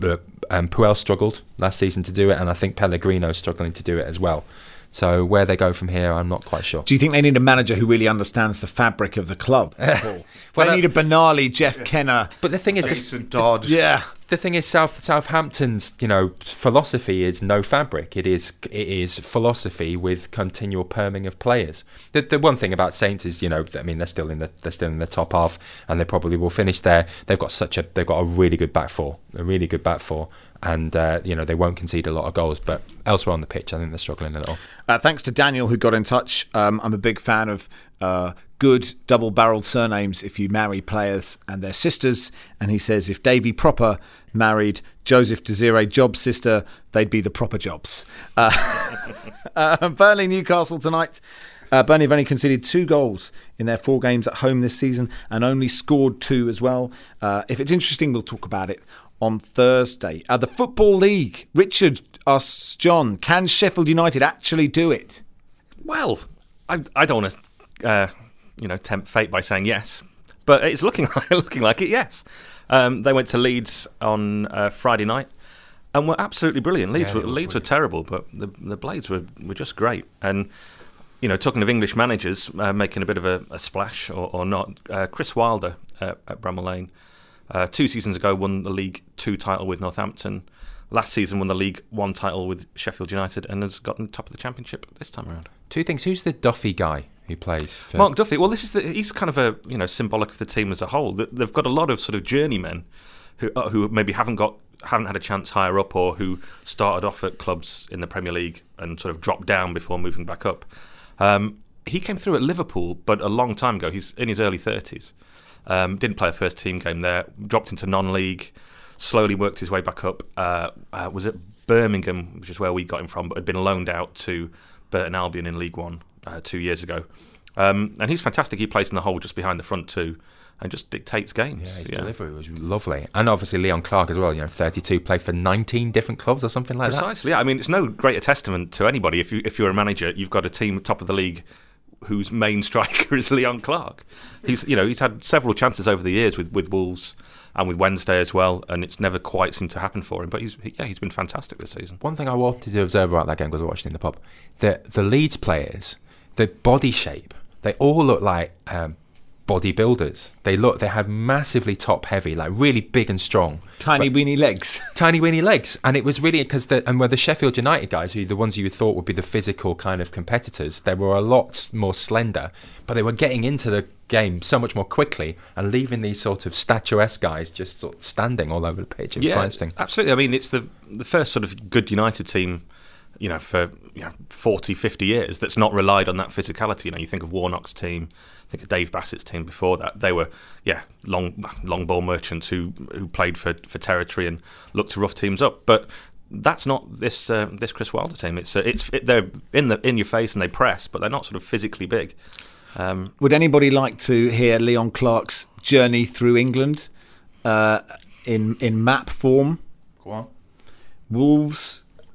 D: um, Puel struggled last season to do it, and I think Pellegrino's struggling to do it as well. So where they go from here, I'm not quite sure.
B: Do you think they need a manager who really understands the fabric of the club? well, they
D: uh,
B: need a Benali, Jeff yeah. Kenner.
D: But the thing is,
C: Jason Dodge.
B: Yeah.
D: The thing is, South Southampton's, you know, philosophy is no fabric. It is it is philosophy with continual perming of players. The the one thing about Saints is, you know, I mean, they're still in the they're still in the top half, and they probably will finish there. They've got such a they've got a really good back four, a really good back four, and uh, you know, they won't concede a lot of goals. But elsewhere on the pitch, I think they're struggling a little.
B: Uh, thanks to Daniel who got in touch. Um, I'm a big fan of uh, good double-barrelled surnames if you marry players and their sisters. And he says if Davy Proper married Joseph Desiree Jobs' sister, they'd be the Proper Jobs. Uh, uh, Burnley Newcastle tonight. Uh, Burnley have only conceded two goals in their four games at home this season and only scored two as well. Uh, if it's interesting, we'll talk about it on Thursday. Uh, the Football League. Richard asks John, can Sheffield United actually do it?
E: Well, I, I don't want to, uh, you know, tempt fate by saying yes, but it's looking like, looking like it. Yes, um, they went to Leeds on uh, Friday night and were absolutely brilliant. Leeds,
D: yeah,
E: were,
D: were
E: Leeds were terrible, but the the Blades were, were just great. And you know, talking of English managers uh, making a bit of a, a splash or, or not, uh, Chris Wilder uh, at Bramall Lane uh, two seasons ago won the League Two title with Northampton. Last season won the League One title with Sheffield United and has gotten top of the Championship this time around.
D: Two things. Who's the Duffy guy who plays for...
E: Mark Duffy. Well, this is the, he's kind of a you know symbolic of the team as a whole. They've got a lot of sort of journeymen who uh, who maybe haven't got haven't had a chance higher up, or who started off at clubs in the Premier League and sort of dropped down before moving back up. Um, he came through at Liverpool, but a long time ago. He's in his early thirties. Um, didn't play a first team game there. Dropped into non-league. Slowly worked his way back up. Uh, uh, was at Birmingham, which is where we got him from, but had been loaned out to Burton Albion in League One uh, two years ago. Um, and he's fantastic. He plays in the hole just behind the front too, and just dictates games.
D: Yeah, his
E: yeah.
D: delivery was lovely. And obviously Leon Clark as well, you know, thirty-two, played for nineteen different clubs or something like
E: Precisely,
D: that.
E: Precisely, yeah. I mean, it's no greater testament to anybody. If, you, if you're a manager, you've got a team at top of the league whose main striker is Leon Clark. He's, you know, he's had several chances over the years with, with Wolves and with Wednesday as well, and it's never quite seemed to happen for him. But he's he, yeah, he's been fantastic this season.
D: One thing I wanted to observe about that game, because I watched it in the pub, the the Leeds players, the body shape, they all look like um, bodybuilders. They look, they had massively top heavy, like really big and strong,
B: tiny weeny legs,
D: tiny weeny legs, and it was really because the and where the Sheffield United guys, who the ones you thought would be the physical kind of competitors, they were a lot more slender, but they were getting into the game so much more quickly and leaving these sort of statuesque guys just sort of standing all over the pitch. It was
E: yeah,
D: quite interesting.
E: Absolutely. I mean, it's the the first sort of good United team, you know, for you know, forty, fifty years that's not relied on that physicality. You know, you think of Warnock's team, think of Dave Bassett's team before that. They were, yeah, long long ball merchants who who played for, for territory and looked to rough teams up. But that's not this uh, this Chris Wilder team. It's uh, it's it, they're in the in your face and they press, but they're not sort of physically big. Um,
B: Would anybody like to hear Leon Clark's journey through England uh, in in map form?
C: Go on.
B: Wolves,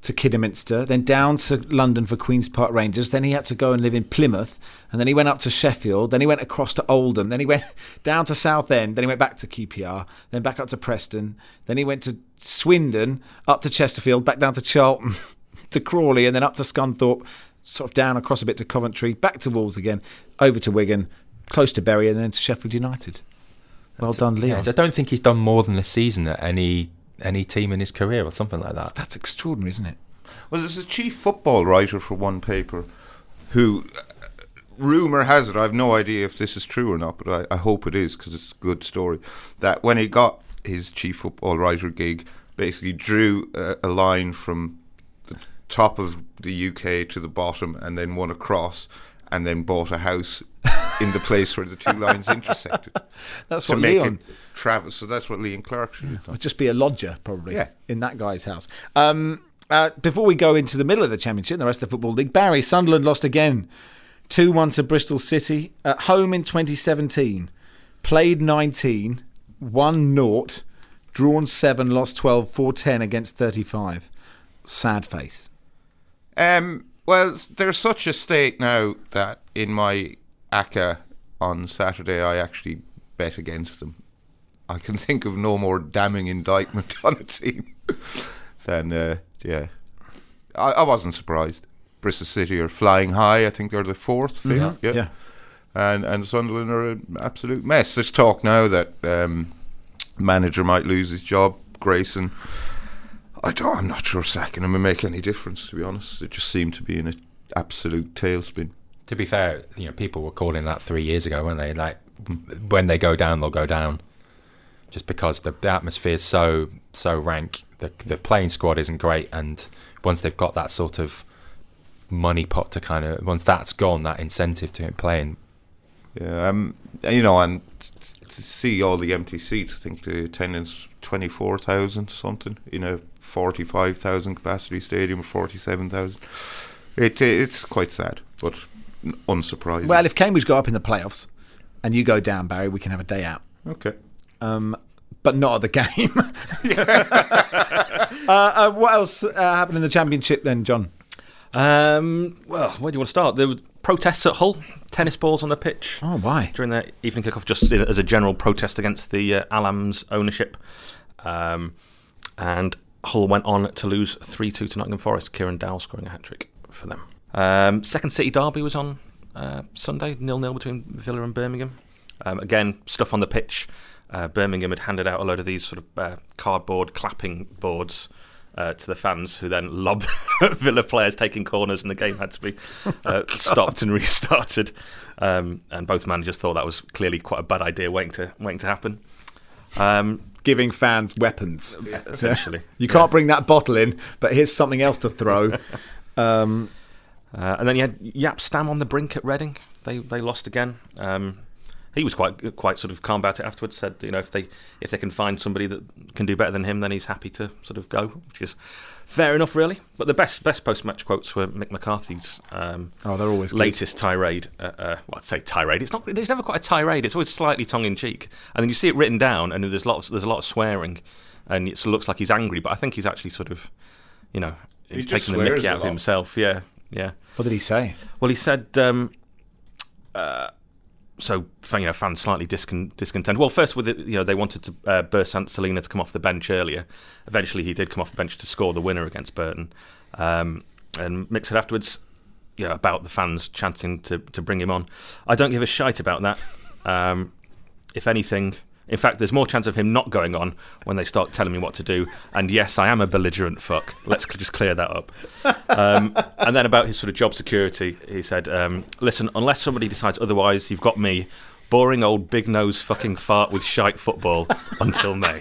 B: to Kidderminster, then down to London for Queen's Park Rangers. Then he had to go and live in Plymouth, and then he went up to Sheffield. Then he went across to Oldham. Then he went down to Southend. Then he went back to Q P R. Then back up to Preston. Then he went to Swindon, up to Chesterfield, back down to Charlton, to Crawley, and then up to Scunthorpe, sort of down across a bit to Coventry, back to Wolves again, over to Wigan, close to Bury, and then to Sheffield United. Well
D: That's
B: done, Leon.
D: Yeah, I don't think he's done more than a season at any any team in his career or something like that.
B: That's extraordinary, isn't it?
C: Well, there's a chief football writer for one paper who, uh, rumour has it, I have no idea if this is true or not, but I, I hope it is because it's a good story, that when he got his chief football writer gig, basically drew a, a line from the top of the U K to the bottom and then one across, and then bought a house in the place where the two lines intersected.
B: That's
C: to
B: what
C: make
B: Leon...
C: it Travis, so that's what Liam Clark should have done.
B: Would just be a lodger, probably,
C: Yeah.
B: in that guy's house. Um, uh, before we go into the middle of the Championship, the rest of the Football League, Barry, Sunderland lost again, two one to Bristol City, at home in twenty seventeen. Played nineteen, won naught, drawn seven, lost twelve, four ten against thirty-five. Sad face.
C: Um, well, there's such a state now that in my A C A on Saturday I actually bet against them. I can think of no more damning indictment on a team than, uh, yeah. I, I wasn't surprised. Bristol City are flying high. I think they're the fourth, fifth,
B: Mm-hmm.
C: yeah.
B: Yeah.
C: And and Sunderland are an absolute mess. There's talk now that um, manager might lose his job, Grayson. I don't, I'm not sure sacking him will make any difference, to be honest. It just seemed to be in an absolute tailspin.
D: To be fair, you know, people were calling that three years ago, weren't they? Like, when they go down, they'll go down. Just because the, the atmosphere is so so rank, the the playing squad isn't great, and once they've got that sort of money pot to kind of, once that's gone, that incentive to playing.
C: Yeah, um, you know, and t- to see all the empty seats, I think the attendance twenty-four thousand something in a forty-five thousand capacity stadium of forty-seven thousand. It it's quite sad, but unsurprising.
B: Well, if Cambridge go up in the playoffs and you go down, Barry, we can have a day out.
C: Okay.
B: Um, but not at the game. uh, uh, what else uh, happened in the Championship then, John?
E: Um, well, where do you want to start? There were protests at Hull, tennis balls on the pitch.
B: Oh, why?
E: During the evening kickoff, just in, as a general protest against the uh, Alams ownership. Um, and Hull went on to lose three two to Nottingham Forest, Kieran Dowell scoring a hat-trick for them. Um, Second City derby was on uh, Sunday, nil nil between Villa and Birmingham. Um, again, stuff on the pitch. Uh, Birmingham had handed out a load of these sort of uh, cardboard clapping boards uh, to the fans, who then lobbed Villa players taking corners, and the game had to be uh, stopped and restarted. Um, and both managers thought that was clearly quite a bad idea, waiting to waiting to happen. Um,
B: Giving fans weapons.
E: essentially,
B: You can't bring that bottle in, but here's something else to throw. um,
E: uh, and then you had Jaap Stam on the brink at Reading. They they lost again. Um, He was quite quite sort of calm about it afterwards. Said, you know, if they if they can find somebody that can do better than him, then he's happy to sort of go, which is fair enough, really. But the best best post match quotes were Mick McCarthy's um,
B: oh, they're always good.
E: latest tirade. Uh, uh, well, I'd say tirade. It's not. It's never quite a tirade. It's always slightly tongue in cheek, and then you see it written down, and there's lots there's a lot of swearing, and it looks like he's angry, but I think he's actually sort of, you know, he's
C: He just
E: taking the
C: swears
E: mickey
C: a
E: out of
C: lot.
E: himself. Yeah, yeah.
B: What did he say?
E: Well, he said. Um, uh, So, you know, fans slightly discon- discontent. Well, first, with it, you know, they wanted to uh, Bersant Salina to come off the bench earlier. Eventually, he did come off the bench to score the winner against Burton. Um, and Mick said afterwards, you know, about the fans chanting to, to bring him on. I don't give a shite about that. Um, if anything, in fact, there's more chance of him not going on when they start telling me what to do. And yes, I am a belligerent fuck. Let's just clear that up. Um, and then about his sort of job security, he said, um, listen, unless somebody decides otherwise, you've got me, boring old big nose fucking fart with shite football until May.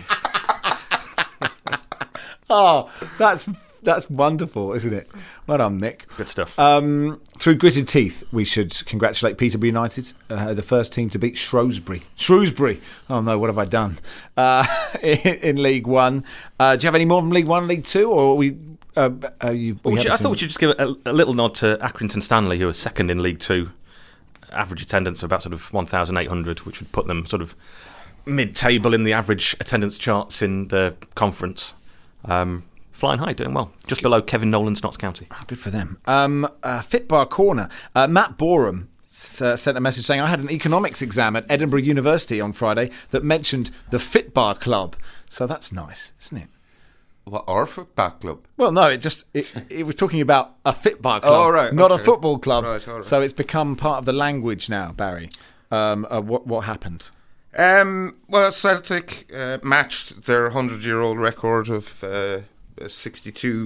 B: Oh, that's that's wonderful, isn't it? Well done, Mick.
E: Good stuff.
B: Um, through gritted teeth, we should congratulate Peterborough United, uh, the first team to beat Shrewsbury. Shrewsbury. Oh no, what have I done? Uh, in, in League One. Uh, do you have any more from League One, League Two, or are we? Uh, are you?
E: Well,
B: we
E: we should,
B: have
E: I thought we should just give a, a little nod to Accrington Stanley, who are second in League Two. Average attendance of about sort of one thousand eight hundred, which would put them sort of mid-table in the average attendance charts in the conference. Um, flying high, doing well. Just below Kevin Nolan's Notts County.
B: Oh, good for them. Um, uh, Fitbar Corner. Uh, Matt Boreham uh, sent a message saying, I had an economics exam at Edinburgh University on Friday that mentioned the Fitbar Club. So that's nice, isn't it?
C: What, our Fitbar Club?
B: Well, no, it just it, it was talking about a Fitbar Club,
C: oh, right,
B: not
C: okay.
B: a football club.
C: Right, all right.
B: So it's become part of the language now, Barry. Um, uh, what, what happened?
C: Um, well, Celtic uh, matched their hundred-year-old record of uh, a sixty-two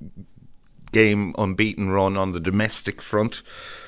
C: game unbeaten run on the domestic front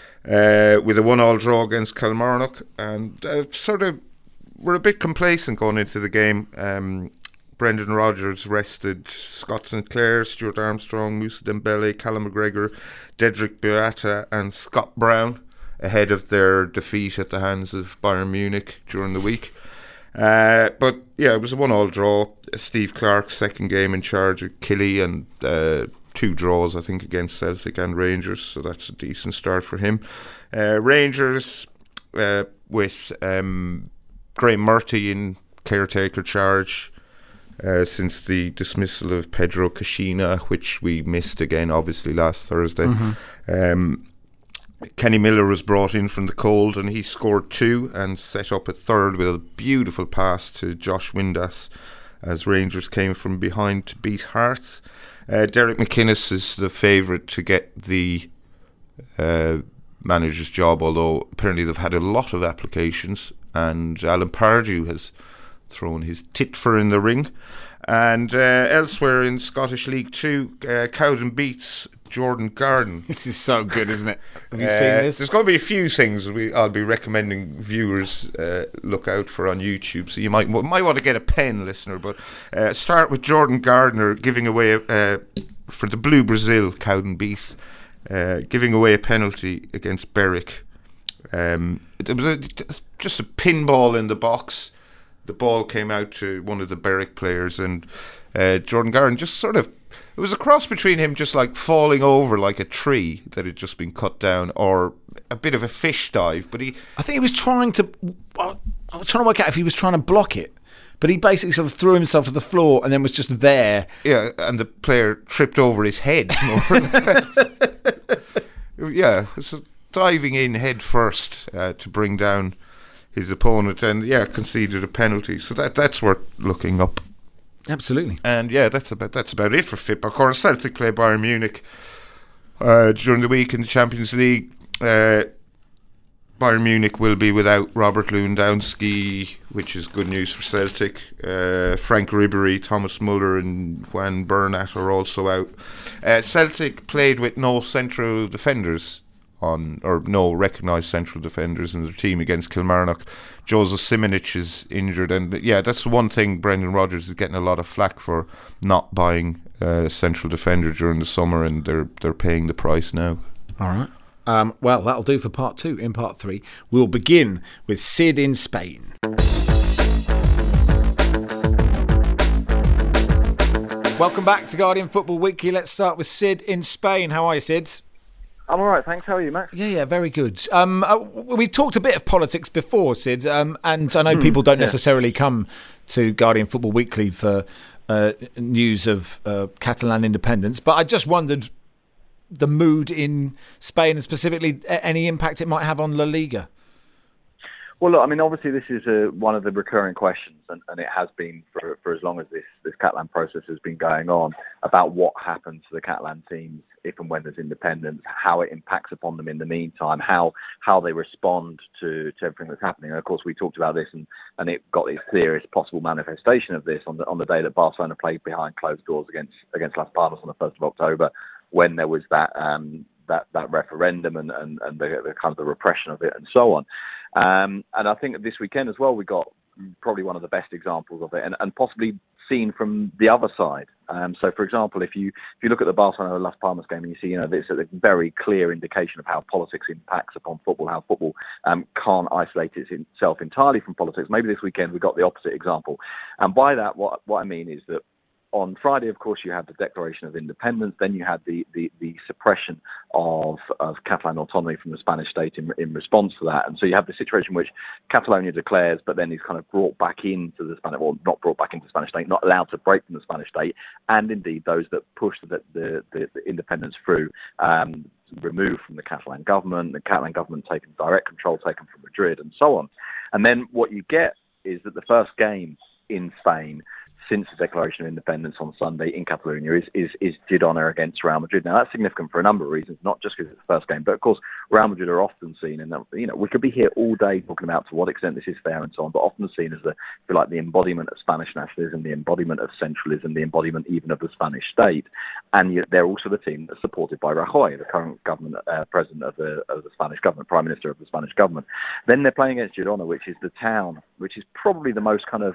C: uh, with a one-all draw against Kilmarnock, and uh, sort of were a bit complacent going into the game. Um, Brendan Rodgers rested Scott Sinclair, Stuart Armstrong, Moussa Dembele, Callum McGregor, Dedrick Boyata and Scott Brown ahead of their defeat at the hands of Bayern Munich during the week. Uh, but yeah, it was a one-all draw. Steve Clarke's second game in charge of Killie, and uh, two draws, I think, against Celtic and Rangers, so that's a decent start for him. Uh, Rangers uh, with um, Graham Murty in caretaker charge uh, since the dismissal of Pedro Caixinha, which we missed again, obviously, last Thursday. Mm-hmm. Um, Kenny Miller was brought in from the cold, and he scored two and set up a third with a beautiful pass to Josh Windass as Rangers came from behind to beat Hearts. Uh, Derek McInnes is the favourite to get the uh, manager's job, although apparently they've had a lot of applications, and Alan Pardew has thrown his tit for in the ring. And uh, elsewhere in Scottish League Two, uh, Cowden beats Jordan Garden.
B: This is so good, isn't it? Have you
C: uh,
B: seen this?
C: There's going to be a few things we, I'll be recommending viewers uh, look out for on YouTube. So you might might want to get a pen, listener. But uh, start with Jordan Gardner giving away uh, for the Blue Brazil Cowden beat, uh, giving away a penalty against Berwick. Um, it was a, just a pinball in the box. The ball came out to one of the Berwick players, and uh, Jordan Garden just sort of, it was a cross between him just like falling over like a tree that had just been cut down, or a bit of a fish dive. But he,
B: I think he was trying to, well, I was trying to work out if he was trying to block it, but he basically sort of threw himself to the floor and then was just there.
C: Yeah, and the player tripped over his head. Yeah, so diving in head first uh, to bring down his opponent, and yeah, conceded a penalty. So that that's worth looking up.
B: Absolutely.
C: And yeah, that's about that's about it for Fitbar. Of course, Celtic play Bayern Munich uh, during the week in the Champions League. Uh, Bayern Munich will be without Robert Lewandowski, which is good news for Celtic. Uh, Frank Ribery, Thomas Muller and Juan Bernat are also out. Uh, Celtic played with no central defenders on, or no recognised central defenders in their team against Kilmarnock. Joseph Simonic is injured, and yeah, that's the one thing Brendan Rodgers is getting a lot of flack for, not buying a central defender during the summer, and they're they're paying the price now.
B: All right. Um, well, that'll do for part two. In part three, we'll begin with Sid in Spain. Welcome back to Guardian Football Weekly. Let's start with Sid in Spain. How are you, Sid?
A: I'm all right, thanks. How are you, Max?
B: Yeah, yeah, very good. Um, uh, we talked a bit of politics before, Sid, um, and I know mm, people don't yeah. necessarily come to Guardian Football Weekly for uh, news of uh, Catalan independence, but I just wondered the mood in Spain, and specifically any impact it might have on La Liga.
A: Well, look, I mean, obviously this is a, one of the recurring questions, and, and it has been for, for as long as this, this Catalan process has been going on, about what happens to the Catalan teams if and when there's independence, how it impacts upon them in the meantime, how how they respond to, to everything that's happening. And of course, we talked about this, and, and it got its clearest possible manifestation of this on the on the day that Barcelona played behind closed doors against against Las Palmas on the first of October, when there was that um, that, that referendum and, and, and the, the kind of the repression of it and so on. Um, and I think this weekend as well, we got probably one of the best examples of it, and, and possibly seen from the other side. Um, so, for example, if you if you look at the Barcelona Las Palmas game and you see, you know, this is a very clear indication of how politics impacts upon football, how football um, can't isolate itself entirely from politics. Maybe this weekend we got the opposite example, and by that, what what I mean is that on Friday, of course, you had the Declaration of Independence. Then you had the, the, the suppression of, of Catalan autonomy from the Spanish state in, in response to that. And so you have the situation which Catalonia declares, but then is kind of brought back into the Spanish, well, not brought back into the Spanish state, not allowed to break from the Spanish state. And indeed, those that pushed the, the, the, the independence through, um, removed from the Catalan government, the Catalan government taken direct control, taken from Madrid, and so on. And then what you get is that the first game in Spain since the Declaration of Independence on Sunday in Catalonia is, is, is Girona against Real Madrid. Now, that's significant for a number of reasons, not just because it's the first game, but of course, Real Madrid are often seen, and you know, we could be here all day talking about to what extent this is fair and so on, but often seen as the, if you like, the embodiment of Spanish nationalism, the embodiment of centralism, the embodiment even of the Spanish state. And yet they're also the team that's supported by Rajoy, the current government, uh, president of the, of the Spanish government, prime minister of the Spanish government. Then they're playing against Girona, which is the town, which is probably the most kind of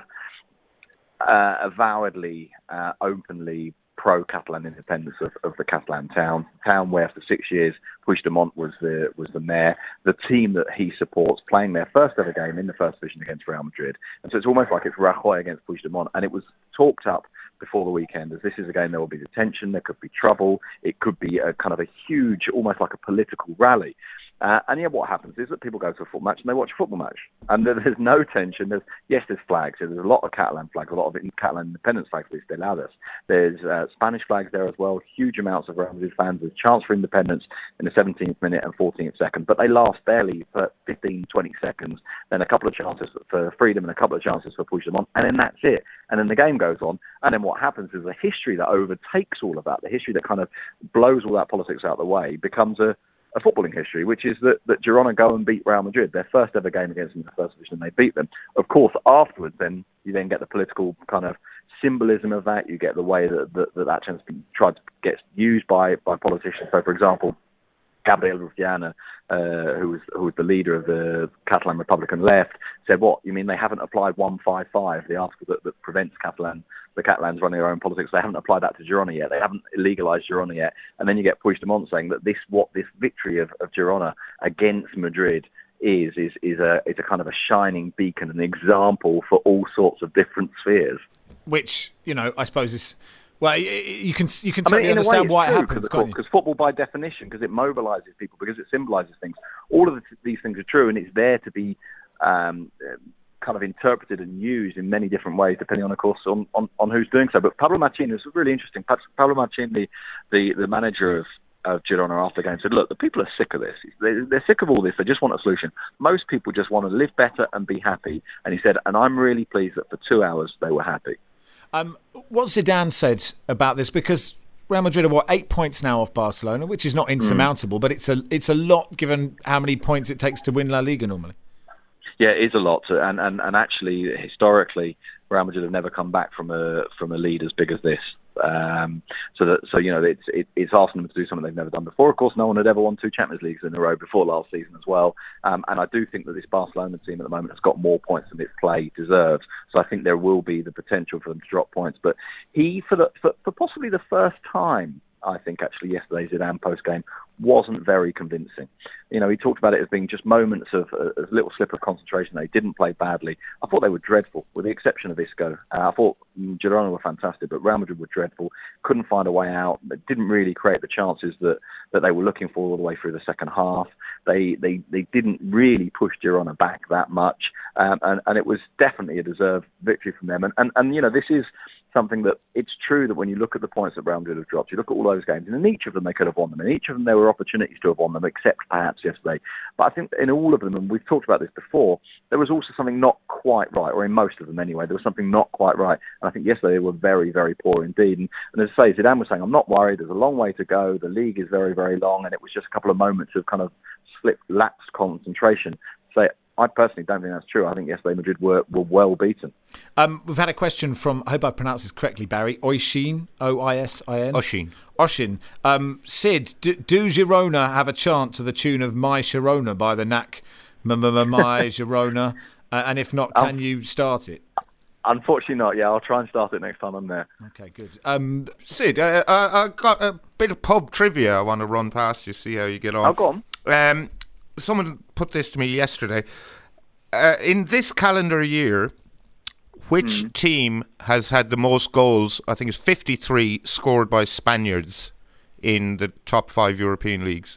A: Uh, avowedly, uh, openly pro-Catalan independence of, of the Catalan town, town where for six years Puigdemont was the was the mayor, the team that he supports playing their first ever game in the first division against Real Madrid. And so it's almost like it's Rajoy against Puigdemont, and it was talked up before the weekend as this is a game there will be detention, there could be trouble, it could be a kind of a huge, almost like a political rally. Uh, and yeah, what happens is that people go to a football match and they watch a football match. And there's no tension. There's, yes, there's flags. There's a lot of Catalan flags, a lot of Catalan independence flags, at least they allow this. There's uh, Spanish flags there as well, huge amounts of Real Madrid fans. There's a chance for independence in the seventeenth minute and fourteenth second, but they last barely for fifteen, twenty seconds. Then a couple of chances for freedom and a couple of chances for Puigdemont, and then that's it. And then the game goes on. And then what happens is the history that overtakes all of that, the history that kind of blows all that politics out of the way, becomes a a footballing history, which is that, that Girona go and beat Real Madrid, their first ever game against them in the first division, they beat them. Of course, afterwards, then you then get the political kind of symbolism of that. You get the way that that, that, that has been tried to get used by, by politicians. So, for example, Gabriel Rufiana, uh, who was who was the leader of the Catalan Republican left, said, "What, you mean they haven't applied one fifty-five, the article that, that prevents Catalan the Catalans running their own politics? They haven't applied that to Girona yet. They haven't legalised Girona yet." And then you get Puigdemont saying that this what this victory of, of Girona against Madrid is is is a is a kind of a shining beacon, an example for all sorts of different spheres.
B: Which, you know, I suppose is. Well, you can you can
A: I
B: totally
A: mean,
B: understand
A: way,
B: why it
A: true,
B: happens,
A: because,
B: can't you?
A: Because football, by definition, because it mobilises people, because it symbolises things. All of the, these things are true, and it's there to be um, kind of interpreted and used in many different ways, depending on, of course, on, on, on who's doing so. But Pablo Machin was really interesting. Pablo Machin, the, the, the manager of of Girona after the game, said, "Look, the people are sick of this. They're, they're sick of all this. They just want a solution. Most people just want to live better and be happy." And he said, "And I'm really pleased that for two hours they were happy."
B: Um, what Zidane said about this, because Real Madrid are what, eight points now off Barcelona, which is not insurmountable, mm. but it's a it's a lot given how many points it takes to win La Liga normally.
A: Yeah, it is a lot, to, and, and and actually historically, Real Madrid have never come back from a from a lead as big as this. Um, so that so you know it's it, it's asking them to do something they've never done before. Of course, no one had ever won two Champions Leagues in a row before last season as well. Um, and I do think that this Barcelona team at the moment has got more points than its play deserves. So I think there will be the potential for them to drop points. But he, for the for, for possibly the first time, I think actually yesterday Zidane post game wasn't very convincing. You know, he talked about it as being just moments of a, a little slip of concentration. They didn't play badly. I thought they were dreadful, with the exception of Isco. Uh, I thought Girona were fantastic, but Real Madrid were dreadful. Couldn't find a way out. They didn't really create the chances that, that they were looking for all the way through the second half. They they, they didn't really push Girona back that much, um, and, and it was definitely a deserved victory from them. And, and, and you know, this is something that it's true that when you look at the points that Real Madrid have dropped, you look at all those games, and in each of them they could have won them. In each of them there were opportunities to have won them, except perhaps yesterday. But I think in all of them, and we've talked about this before, there was also something not quite right, or in most of them anyway, there was something not quite right. And I think yesterday they were very, very poor indeed. And, and as I say, Zidane was saying, "I'm not worried, there's a long way to go, the league is very, very long," and it was just a couple of moments of kind of slip, lapsed concentration. So I personally don't think that's true. I think yesterday Madrid were, were well beaten.
B: Um, we've had a question from, I hope I pronounced this correctly, Barry, Oishin, O I S I N.
C: Oshin.
B: Oshin. Um, Sid, do, do Girona have a chant to the tune of My Sharona by the N A C? My Girona. Uh, and if not, can um, you start it?
A: Unfortunately not, yeah. I'll try and start it next time I'm there.
B: Okay, good. Um,
C: Sid, uh, I, I got a bit of pub trivia I want to run past you, see how you get on.
A: Oh, go on.
C: Um, someone put this to me yesterday. Uh, in this calendar year, Which mm. team has had the most goals? I think it's fifty-three scored by Spaniards in the top five European leagues.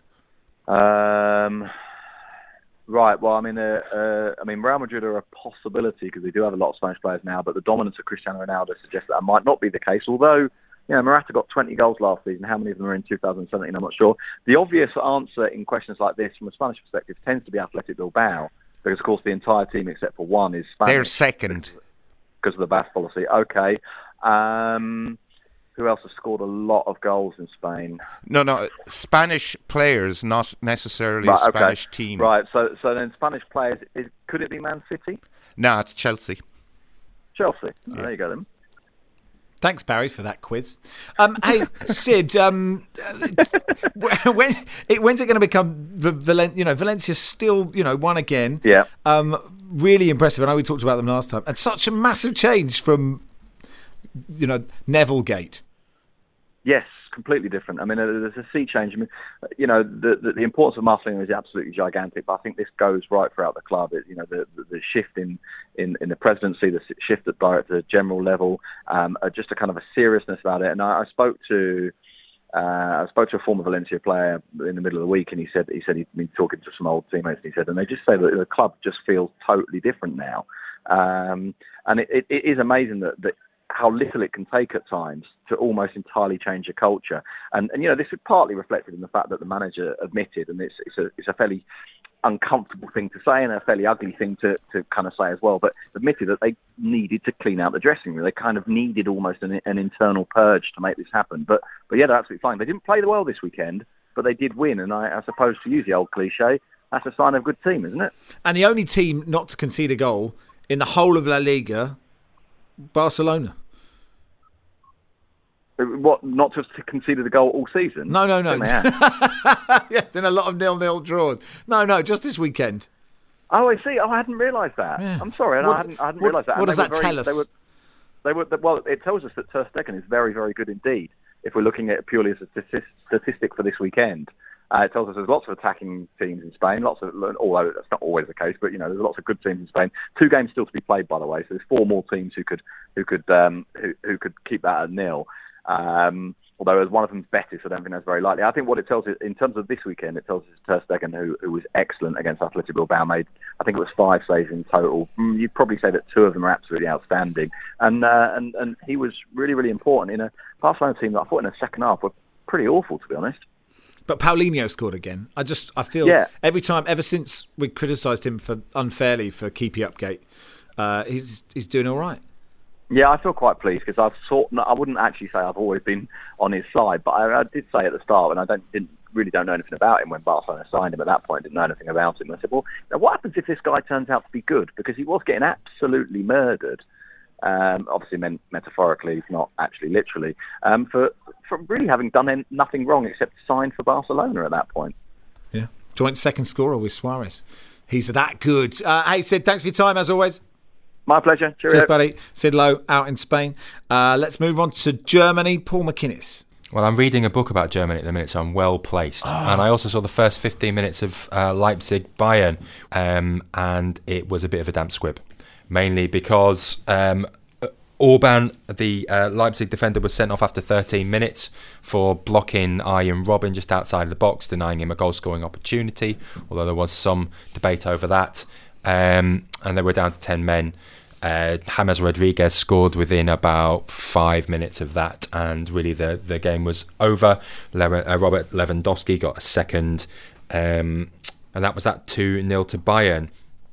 A: Um, right. Well, I mean, uh, uh, I mean, Real Madrid are a possibility because they do have a lot of Spanish players now. But the dominance of Cristiano Ronaldo suggests that, that might not be the case. Although, you know, Morata got twenty goals last season. How many of them are in two thousand seventeen? I'm not sure. The obvious answer in questions like this, from a Spanish perspective, tends to be Athletic Bilbao, because of course the entire team except for one is Spanish.
C: They're second
A: because of the B A S policy. Okay. Um, who else has scored a lot of goals in Spain?
C: No, no, Spanish players, not necessarily
A: right,
C: a Spanish
A: okay.
C: team.
A: Right. So, so then Spanish players. Is, could it be Man City?
C: No, it's Chelsea.
A: Chelsea. Oh,
C: yeah.
A: There you go then.
B: Thanks, Barry, for that quiz. Um, hey, Sid, um, when it, when's it going to become Valen- you know, Valencia still, you know, won again.
A: Yeah.
B: Um, really impressive. I know we talked about them last time. And such a massive change from, you know, Neville Gate.
A: Yes, completely different. I mean, there's a sea change. I mean, you know, the the, the importance of Marcelino is absolutely gigantic, but I think this goes right throughout the club. It, you know, the, the, the shift in, in, in the presidency, the shift at director general level, um, uh, just a kind of a seriousness about it. And I, I spoke to uh, I spoke to a former Valencia player in the middle of the week, and he said he said he'd been talking to some old teammates. And he said, and they just say that the club just feels totally different now. Um, and it, it, it is amazing that that. how little it can take at times to almost entirely change a culture. And, and you know, this is partly reflected in the fact that the manager admitted, and it's, it's, a, it's a fairly uncomfortable thing to say and a fairly ugly thing to, to kind of say as well, but admitted that they needed to clean out the dressing room. They kind of needed almost an, an internal purge to make this happen. But, but yeah, they're absolutely fine. They didn't play well this weekend, but they did win. And I, I suppose, to use the old cliche, that's a sign of a good team, isn't it?
B: And the only team not to concede a goal in the whole of La Liga, Barcelona.
A: What, not to have conceded a goal all season?
B: No, no, no.
A: Yeah,
B: it's in a lot of nil-nil draws. No, no, just this weekend.
A: Oh, I see. Oh, I hadn't realised that.
B: Yeah.
A: I'm sorry,
B: what,
A: I hadn't, I hadn't
B: what,
A: realised that.
B: What
A: and
B: does that
A: very,
B: tell us?
A: They were, they were, well, it tells us that Ter Stegen is very, very good indeed, if we're looking at it purely as a statistic for this weekend. Uh, it tells us there's lots of attacking teams in Spain, lots of, although that's not always the case, but you know, there's lots of good teams in Spain. Two games still to be played, by the way, so there's four more teams who could who could um, who, who could keep that at nil. Um, although as one of them's Betis, I don't think that's very likely. I think what it tells us in terms of this weekend, it tells us Ter Stegen, who, who was excellent against Athletic Bilbao, made I think it was five saves in total. Mm, you'd probably say that two of them are absolutely outstanding, and uh, and and he was really really important in a Barcelona team that I thought in the second half were pretty awful, to be honest.
B: But Paulinho scored again. I just, I feel
A: yeah.
B: every time, ever since we criticised him for unfairly for Keepy Upgate, uh, he's he's doing all right.
A: Yeah, I feel quite pleased because I've sort. I wouldn't actually say I've always been on his side, but I, I did say at the start, and I don't didn't really don't know anything about him when Barcelona signed him. At that point, didn't know anything about him. I said, well, now what happens if this guy turns out to be good? Because he was getting absolutely murdered. Um, obviously, meant metaphorically, not actually literally, um, for for really having done nothing wrong except sign for Barcelona at that point.
B: Yeah, joint second scorer with Suarez. He's that good. Uh, hey, Sid, thanks for your time as always.
A: My pleasure. Cheerio.
B: Cheers, buddy. Sid Lowe out in Spain. Uh, let's move on to Germany. Paul McInnes.
D: Well, I'm reading a book about Germany at the minute, so I'm well placed. Oh. And I also saw the first fifteen minutes of uh, Leipzig Bayern, um, and it was a bit of a damp squib. Mainly because um, Orban, the uh, Leipzig defender, was sent off after thirteen minutes for blocking Arjen Robben just outside the box, denying him a goal-scoring opportunity, although there was some debate over that. Um, and they were down to ten men. Uh, James Rodriguez scored within about five minutes of that, and really the, the game was over. Le- uh, Robert Lewandowski got a second, um, and that was that two nil to Bayern.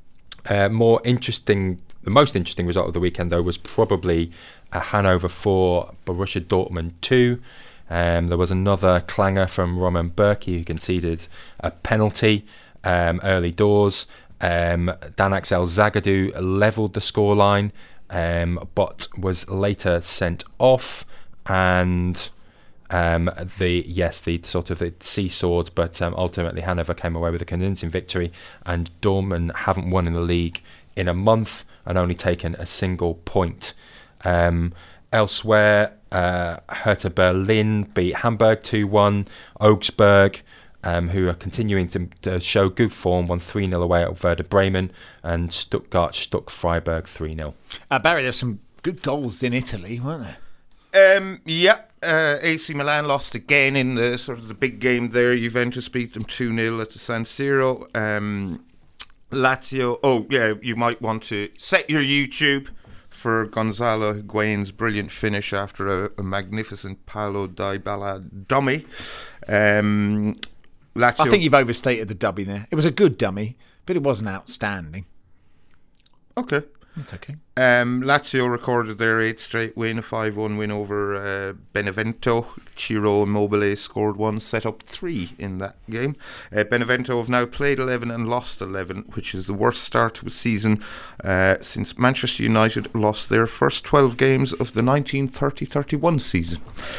D: Uh, more interesting, the most interesting result of the weekend, though, was probably a Hanover four, Borussia Dortmund two. Um, there was another clanger from Roman Bürki, who conceded a penalty um, early doors. Um, Dan-Axel Zagadou levelled the scoreline, um, but was later sent off. And um, the yes, the sort of the seesawed, but um, ultimately Hanover came away with a convincing victory. And Dortmund haven't won in the league in a month and only taken a single point. Um, elsewhere, uh, Hertha Berlin beat Hamburg two one. Augsburg um, who are continuing to, to show good form, won three nil away at Werder Bremen, and Stuttgart stuck Freiburg three nil.
B: Uh, Barry, there's some good goals in Italy, weren't there?
C: Um, yeah, uh, A C Milan lost again in the sort of the big game there. Juventus beat them two nil at the San Siro. Um, Lazio, oh yeah, you might want to set your YouTube for Gonzalo Higuain's brilliant finish after a, a magnificent Paulo Dybala dummy. Um, Lazio,
B: I think you've overstated the dummy there. It was a good dummy, but it wasn't outstanding.
C: Okay.
B: It's okay.
C: Um, Lazio recorded their eighth straight win, a five one win over uh, Benevento. Ciro Immobile scored one, set up three in that game. Uh, Benevento have now played eleven and lost eleven, which is the worst start to a season uh, since Manchester United lost their first twelve games of the nineteen thirty thirty-one season.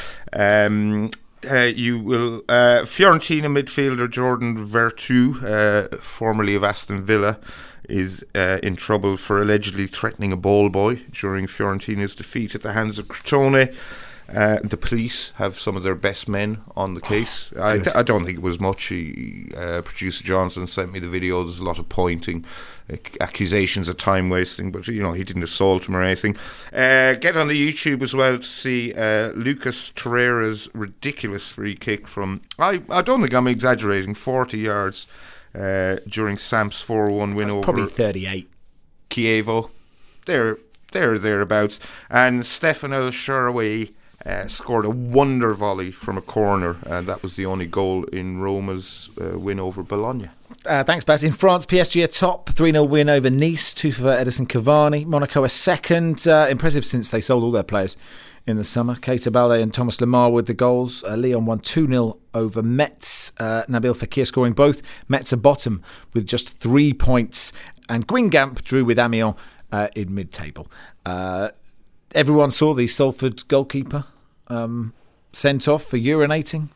C: Um, Uh, you will uh, Fiorentina midfielder Jordan Vertu, uh, formerly of Aston Villa, is uh, in trouble for allegedly threatening a ball boy during Fiorentina's defeat at the hands of Crotone. Uh, the police have some of their best men on the case. Oh, I, d- I don't think it was much. He, uh, Producer Johnson sent me the video. There's a lot of pointing, uh, accusations of time wasting, but you know he didn't assault him or anything. Uh, get on the YouTube as well to see uh, Lucas Torreira's ridiculous free kick from, I, I don't think I'm exaggerating, forty yards uh, during Samps four one win over
B: Probably thirty-eight.
C: Chievo. They're, they're thereabouts. And Stefan El Shaarawy Uh, scored a wonder volley from a corner, and that was the only goal in Roma's uh, win over Bologna.
B: Uh, thanks, Baz. In France, P S G are top, three nil win over Nice, two for Edison Cavani. Monaco are second, uh, impressive since they sold all their players in the summer. Keita Balde and Thomas Lemar with the goals. Uh, Lyon won two nil over Metz, uh, Nabil Fekir scoring both. Metz are bottom with just three points, and Guingamp drew with Amiens uh, in mid-table. Uh, everyone saw the Salford goalkeeper Um, sent off for urinating.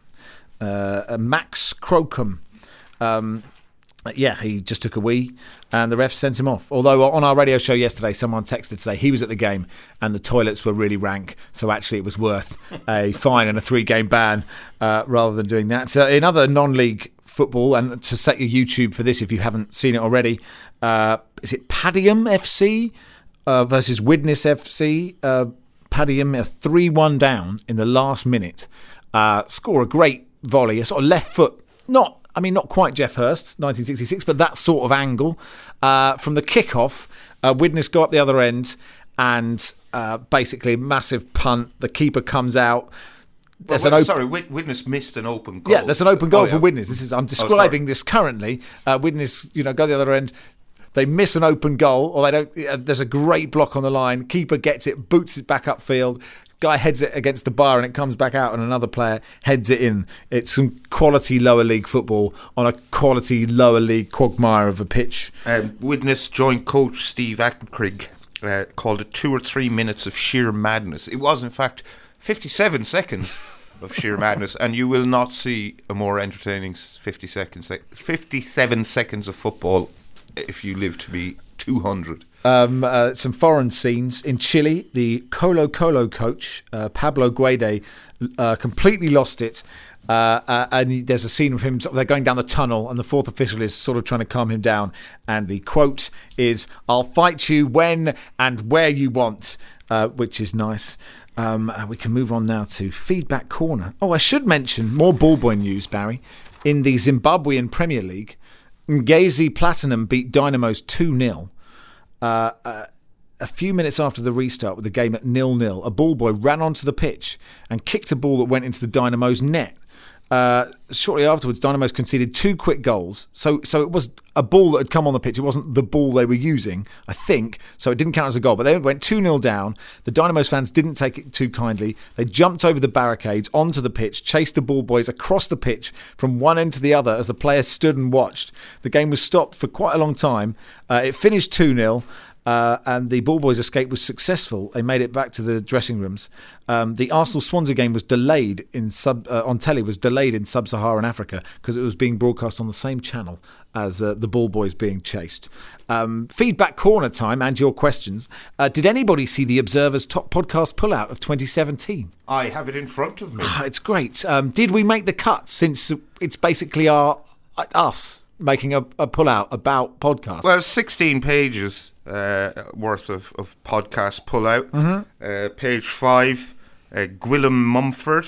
B: Uh, Max Crocombe. Um, yeah, he just took a wee and the ref sent him off. Although on our radio show yesterday, someone texted to say he was at the game and the toilets were really rank. So actually it was worth a fine and a three-game ban uh, rather than doing that. So in other non-league football, and to set your YouTube for this if you haven't seen it already, uh, is it Padiham F C uh, versus Widnes F C? Uh, Padiham are three one down in the last minute, uh, score a great volley, a sort of left foot, not, I mean, not quite Jeff Hurst, nineteen sixty-six, but that sort of angle. Uh, from the kick-off, uh, Widnes go up the other end, and uh, basically massive punt, the keeper comes out.
C: Well, well, op- sorry, Wid- Widnes missed an open goal.
B: Yeah, there's an open goal
C: oh, yeah.
B: for Widnes. This is I'm describing oh, this currently. Uh, Widnes, you know, go the other end. They miss an open goal, or they don't. Uh, there's a great block on the line. Keeper gets it, boots it back upfield. Guy heads it against the bar, and it comes back out, and another player heads it in. It's some quality lower league football on a quality lower league quagmire of a pitch.
C: Um, Widnes joint coach Steve Ackrick uh, called it two or three minutes of sheer madness. It was, in fact, fifty-seven seconds of sheer madness, and you will not see a more entertaining fifty seconds, fifty-seven seconds of football if you live to be two hundred.
B: Um, uh, some foreign scenes. In Chile, the Colo Colo coach, uh, Pablo Guede, uh, completely lost it. Uh, uh, and there's a scene of him, they're going down the tunnel, and the fourth official is sort of trying to calm him down. And the quote is, "I'll fight you when and where you want," uh, which is nice. Um, uh, we can move on now to Feedback Corner. Oh, I should mention more ball boy news, Barry. In the Zimbabwean Premier League, Ngezi Platinum beat Dynamos two nil. Uh, uh, a few minutes after the restart with the game at nil nil, a ball boy ran onto the pitch and kicked a ball that went into the Dynamo's net. Uh, shortly afterwards, Dynamos conceded two quick goals. So so it was a ball that had come on the pitch. It wasn't the ball they were using, I think. So it didn't count as a goal. But they went two nil down. The Dynamos fans didn't take it too kindly. They jumped over the barricades onto the pitch, chased the ball boys across the pitch from one end to the other as the players stood and watched. The game was stopped for quite a long time. Uh, it finished two nil. Uh, and the Ball Boys' escape was successful. They made it back to the dressing rooms. Um, the Arsenal-Swansea game was delayed in sub uh, on telly was delayed in sub-Saharan Africa because it was being broadcast on the same channel as uh, the Ball Boys being chased. Um, feedback corner time and your questions. Uh, did anybody see the Observer's top podcast pullout of twenty seventeen?
C: I have it in front of me.
B: It's great. Um, did we make the cut since it's basically our us making a, a pullout about podcasts?
C: Well, sixteen pages uh, worth of, of podcast pullout.
B: Mm-hmm.
C: Uh, page five, uh, Gwillem Mumford.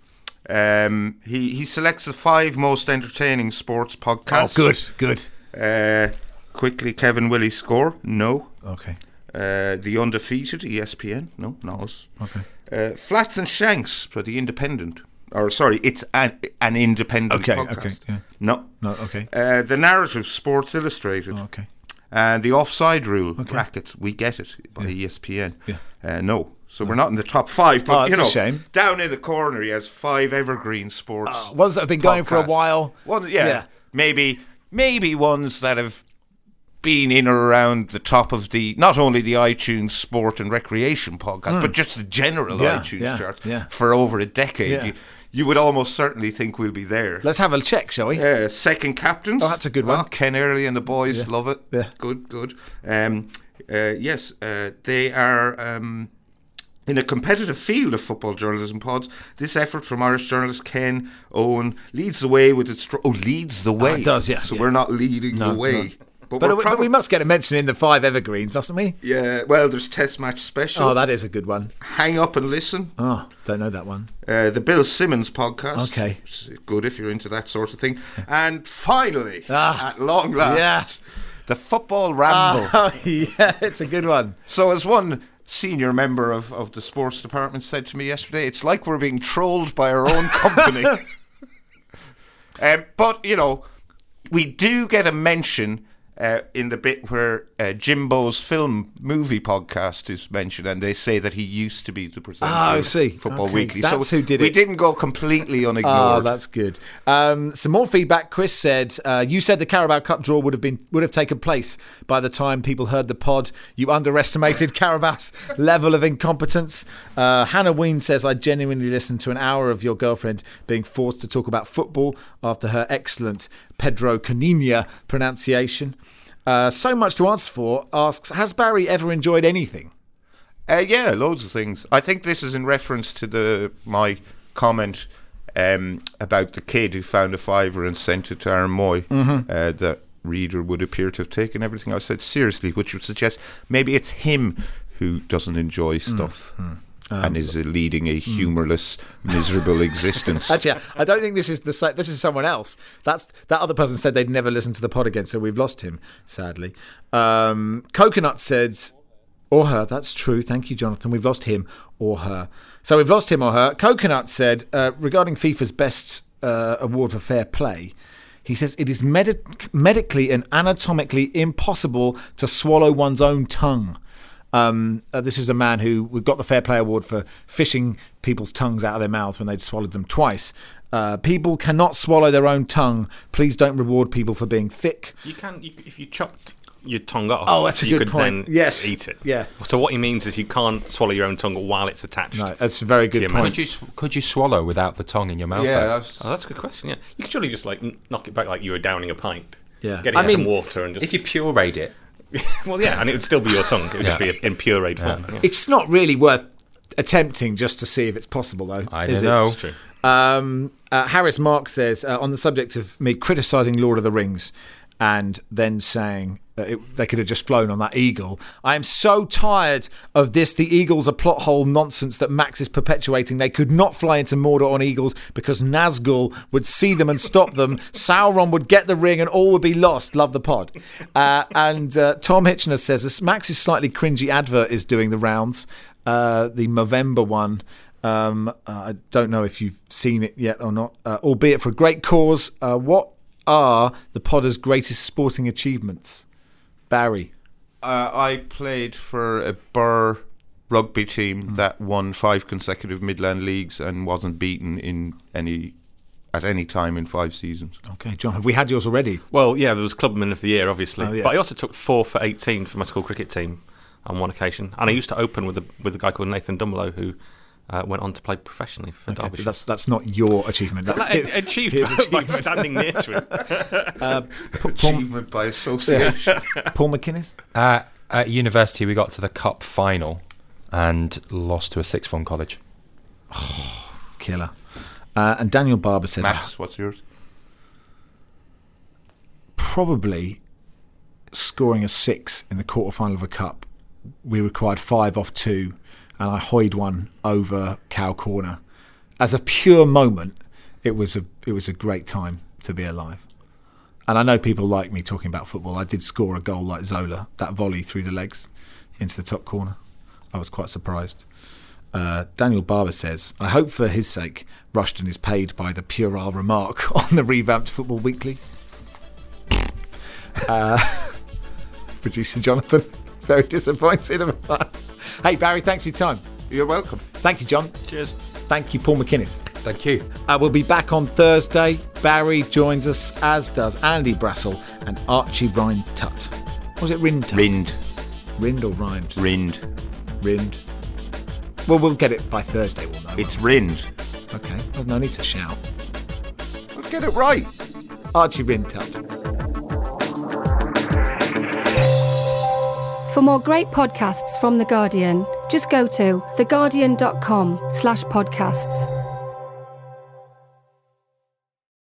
C: Um, he, he selects the five most entertaining sports podcasts.
B: Oh, good, good.
C: Uh, quickly, Kevin Willie score? No.
B: Okay.
C: Uh, the Undefeated, E S P N? No, not us.
B: Okay.
C: Uh, Flats and Shanks for the Independent. Or sorry, it's an, an independent
B: Okay,
C: podcast.
B: okay, yeah.
C: No.
B: No, okay.
C: Uh, the Narrative, Sports Illustrated.
B: Oh, okay.
C: And the Offside Rule,
B: Okay.
C: brackets, We Get It, by
B: Yeah.
C: E S P N.
B: Yeah.
C: Uh, no. So we're not in the top five, but
B: Oh,
C: you
B: that's a
C: know,
B: shame.
C: down in the corner he has five evergreen sports.
B: Uh, ones that have been going for a
C: podcasts.
B: while.
C: One, yeah,
B: Yeah.
C: maybe maybe ones that have been in or around the top of the not only the iTunes Sport and Recreation podcast, but just the general
B: Hmm. Yeah,
C: iTunes
B: yeah,
C: chart
B: yeah.
C: for over a decade.
B: Yeah.
C: You, you would almost certainly think we'll be there.
B: Let's have a check, shall we?
C: Uh, second captains.
B: Oh, that's a good one.
C: Oh, Ken Early and the boys love it.
B: Yeah.
C: Good, good. Um, uh, yes, uh, they are um, in a competitive field of football journalism pods. This effort from Irish journalist Ken Owen leads the way with its. Stro- oh, leads the way.
B: it does, yeah,
C: So
B: yeah.
C: we're not leading
B: No,
C: the way.
B: no.
C: But,
B: But,
C: we're
B: we- but we
C: probab-
B: must get a mention in the five evergreens, mustn't we?
C: Yeah, well, there's Test Match Special.
B: Oh, that is a good one.
C: Hang Up and Listen.
B: Oh, don't know that one.
C: Uh, the Bill Simmons podcast.
B: Okay.
C: Which is good if you're into that sort of thing. And finally,
B: Ah,
C: at long last,
B: yeah.
C: the Football Ramble.
B: Oh, yeah, it's a good one.
C: So as one senior member of, of the sports department said to me yesterday, it's like we're being trolled by our own company. um, but, you know, we do get a mention uh, in the bit where uh, Jimbo's film movie podcast is mentioned, and they say that he used to be the presenter
B: Ah, I
C: of
B: see.
C: Football
B: Okay,
C: Weekly.
B: that's
C: so
B: who did
C: we
B: it.
C: didn't go completely unignored.
B: Oh, that's good. Um, some more feedback. Chris said, uh, "You said the Carabao Cup draw would have been would have taken place by the time people heard the pod. You underestimated Carabao's level of incompetence." Uh, Hannah Ween says, "I genuinely listened to an hour of your girlfriend being forced to talk about football after her excellent Pedro Canina pronunciation." Uh, so much to answer for. Asks, has Barry ever enjoyed anything?
C: Uh, yeah, loads of things. I think this is in reference to the my comment um, about the kid who found a fiver and sent it to Aaron Moy.
B: Mm-hmm.
C: Uh, that reader would appear to have taken everything I said seriously, which would suggest maybe it's him who doesn't enjoy stuff
B: Mm-hmm.
C: and is uh, leading a humourless, miserable existence.
B: Actually, I don't think this is the sa- this is someone else. That's that other person said they'd never listen to the pod again, so we've lost him, sadly. Um, Coconut says, or her. That's true. Thank you, Jonathan. We've lost him or her. So we've lost him or her. Coconut said uh, regarding FIFA's best uh, award for fair play. He says it is medic- medically and anatomically impossible to swallow one's own tongue. Um, uh, this is a man who we got the Fair Play Award for fishing people's tongues out of their mouths when they'd swallowed them twice. Uh, people cannot swallow their own tongue. Please don't reward people for being thick.
E: You can, you, if you chopped your tongue off,
B: Oh, that's a
E: you
B: good
E: could
B: point.
E: then
B: Yes.
E: eat it.
B: Yeah.
E: So what he means is you can't swallow your own tongue while it's attached.
B: No, that's a very
E: to
B: good
E: your
B: point.
E: mouth.
D: Could you sw- could you swallow without the tongue in your mouth?
C: yeah,
D: though?
C: that's,
E: Oh, that's a good question. Yeah, you could surely just like n- knock it back like you were downing a pint.
B: Yeah.
E: Getting
D: I
E: out
D: mean,
E: some water and just.
D: If you pureed it,
E: well, yeah, and it would still be your tongue. It would
D: Yeah.
E: just be in pureed form. Yeah.
B: It's not really worth attempting just to see if it's possible, though.
D: I
B: is
D: don't
B: it?
D: know.
E: That's true.
B: Um, uh, Harris Mark says, uh, on the subject of me criticising Lord of the Rings and then saying uh, it, they could have just flown on that eagle, I am so tired of this the eagles are plot hole nonsense that Max is perpetuating. They could not fly into Mordor on eagles because Nazgul would see them and stop them. Sauron would get the ring and all would be lost. Love the pod. Uh, and uh, Tom Hitchner says, this Max's slightly cringy advert is doing the rounds, uh, the Movember one. Um, uh, I don't know if you've seen it yet or not, uh, albeit for a great cause. Uh, what are the Podders' greatest sporting achievements? Barry.
C: Uh, I played for a Burr rugby team
B: Mm.
C: that won five consecutive Midland leagues and wasn't beaten in any at any time in five seasons.
B: Okay, John, have we had yours already?
E: Well, yeah, there was Clubman of the Year, obviously.
B: Oh, yeah.
E: But I also took four for eighteen for my school cricket team. on one occasion. And I used to open with a with a guy called Nathan Dumelow, who uh, went on to play professionally for
B: Okay,
E: Derbyshire.
B: that's that's not your achievement. That's
E: That
B: his-
E: achieved
B: his
E: by
B: achievement.
E: standing near to him.
B: Uh, Paul,
C: Achievement by association.
B: Paul McInnes.
D: Uh, at university, we got to the cup final and lost to a sixth form college.
B: Killer. Uh, and Daniel Barber says,
C: Max, what's yours?
B: probably scoring a six in the quarter-final of a cup. We required five off two, and I hoyed one over Cow Corner. As a pure moment, it was a it was a great time to be alive. And I know people like me talking about football. I did score a goal like Zola, that volley through the legs into the top corner. I was quite surprised. Uh, Daniel Barber says, I hope for his sake Rushton is paid by the puerile remark on the revamped Football Weekly. Uh, producer Jonathan is very disappointed about that. Hey Barry, thanks for your time.
C: You're welcome.
B: Thank you, John.
E: Cheers.
B: Thank you, Paul McInnes.
D: Thank you.
B: Uh, we'll be back on Thursday. Barry joins us, as does Andy Brassel and Archie Rind Tutt. Was it Rind Tutt?
C: Rind.
B: Rind or Rind?
C: Rind.
B: Rind. Well, we'll get it by Thursday, we'll know.
C: It's Rind.
B: Okay, there's no need to shout.
C: Let's get it right.
B: Archie Rind Tutt.
F: For more great podcasts from The Guardian, just go to theguardian.com slash podcasts.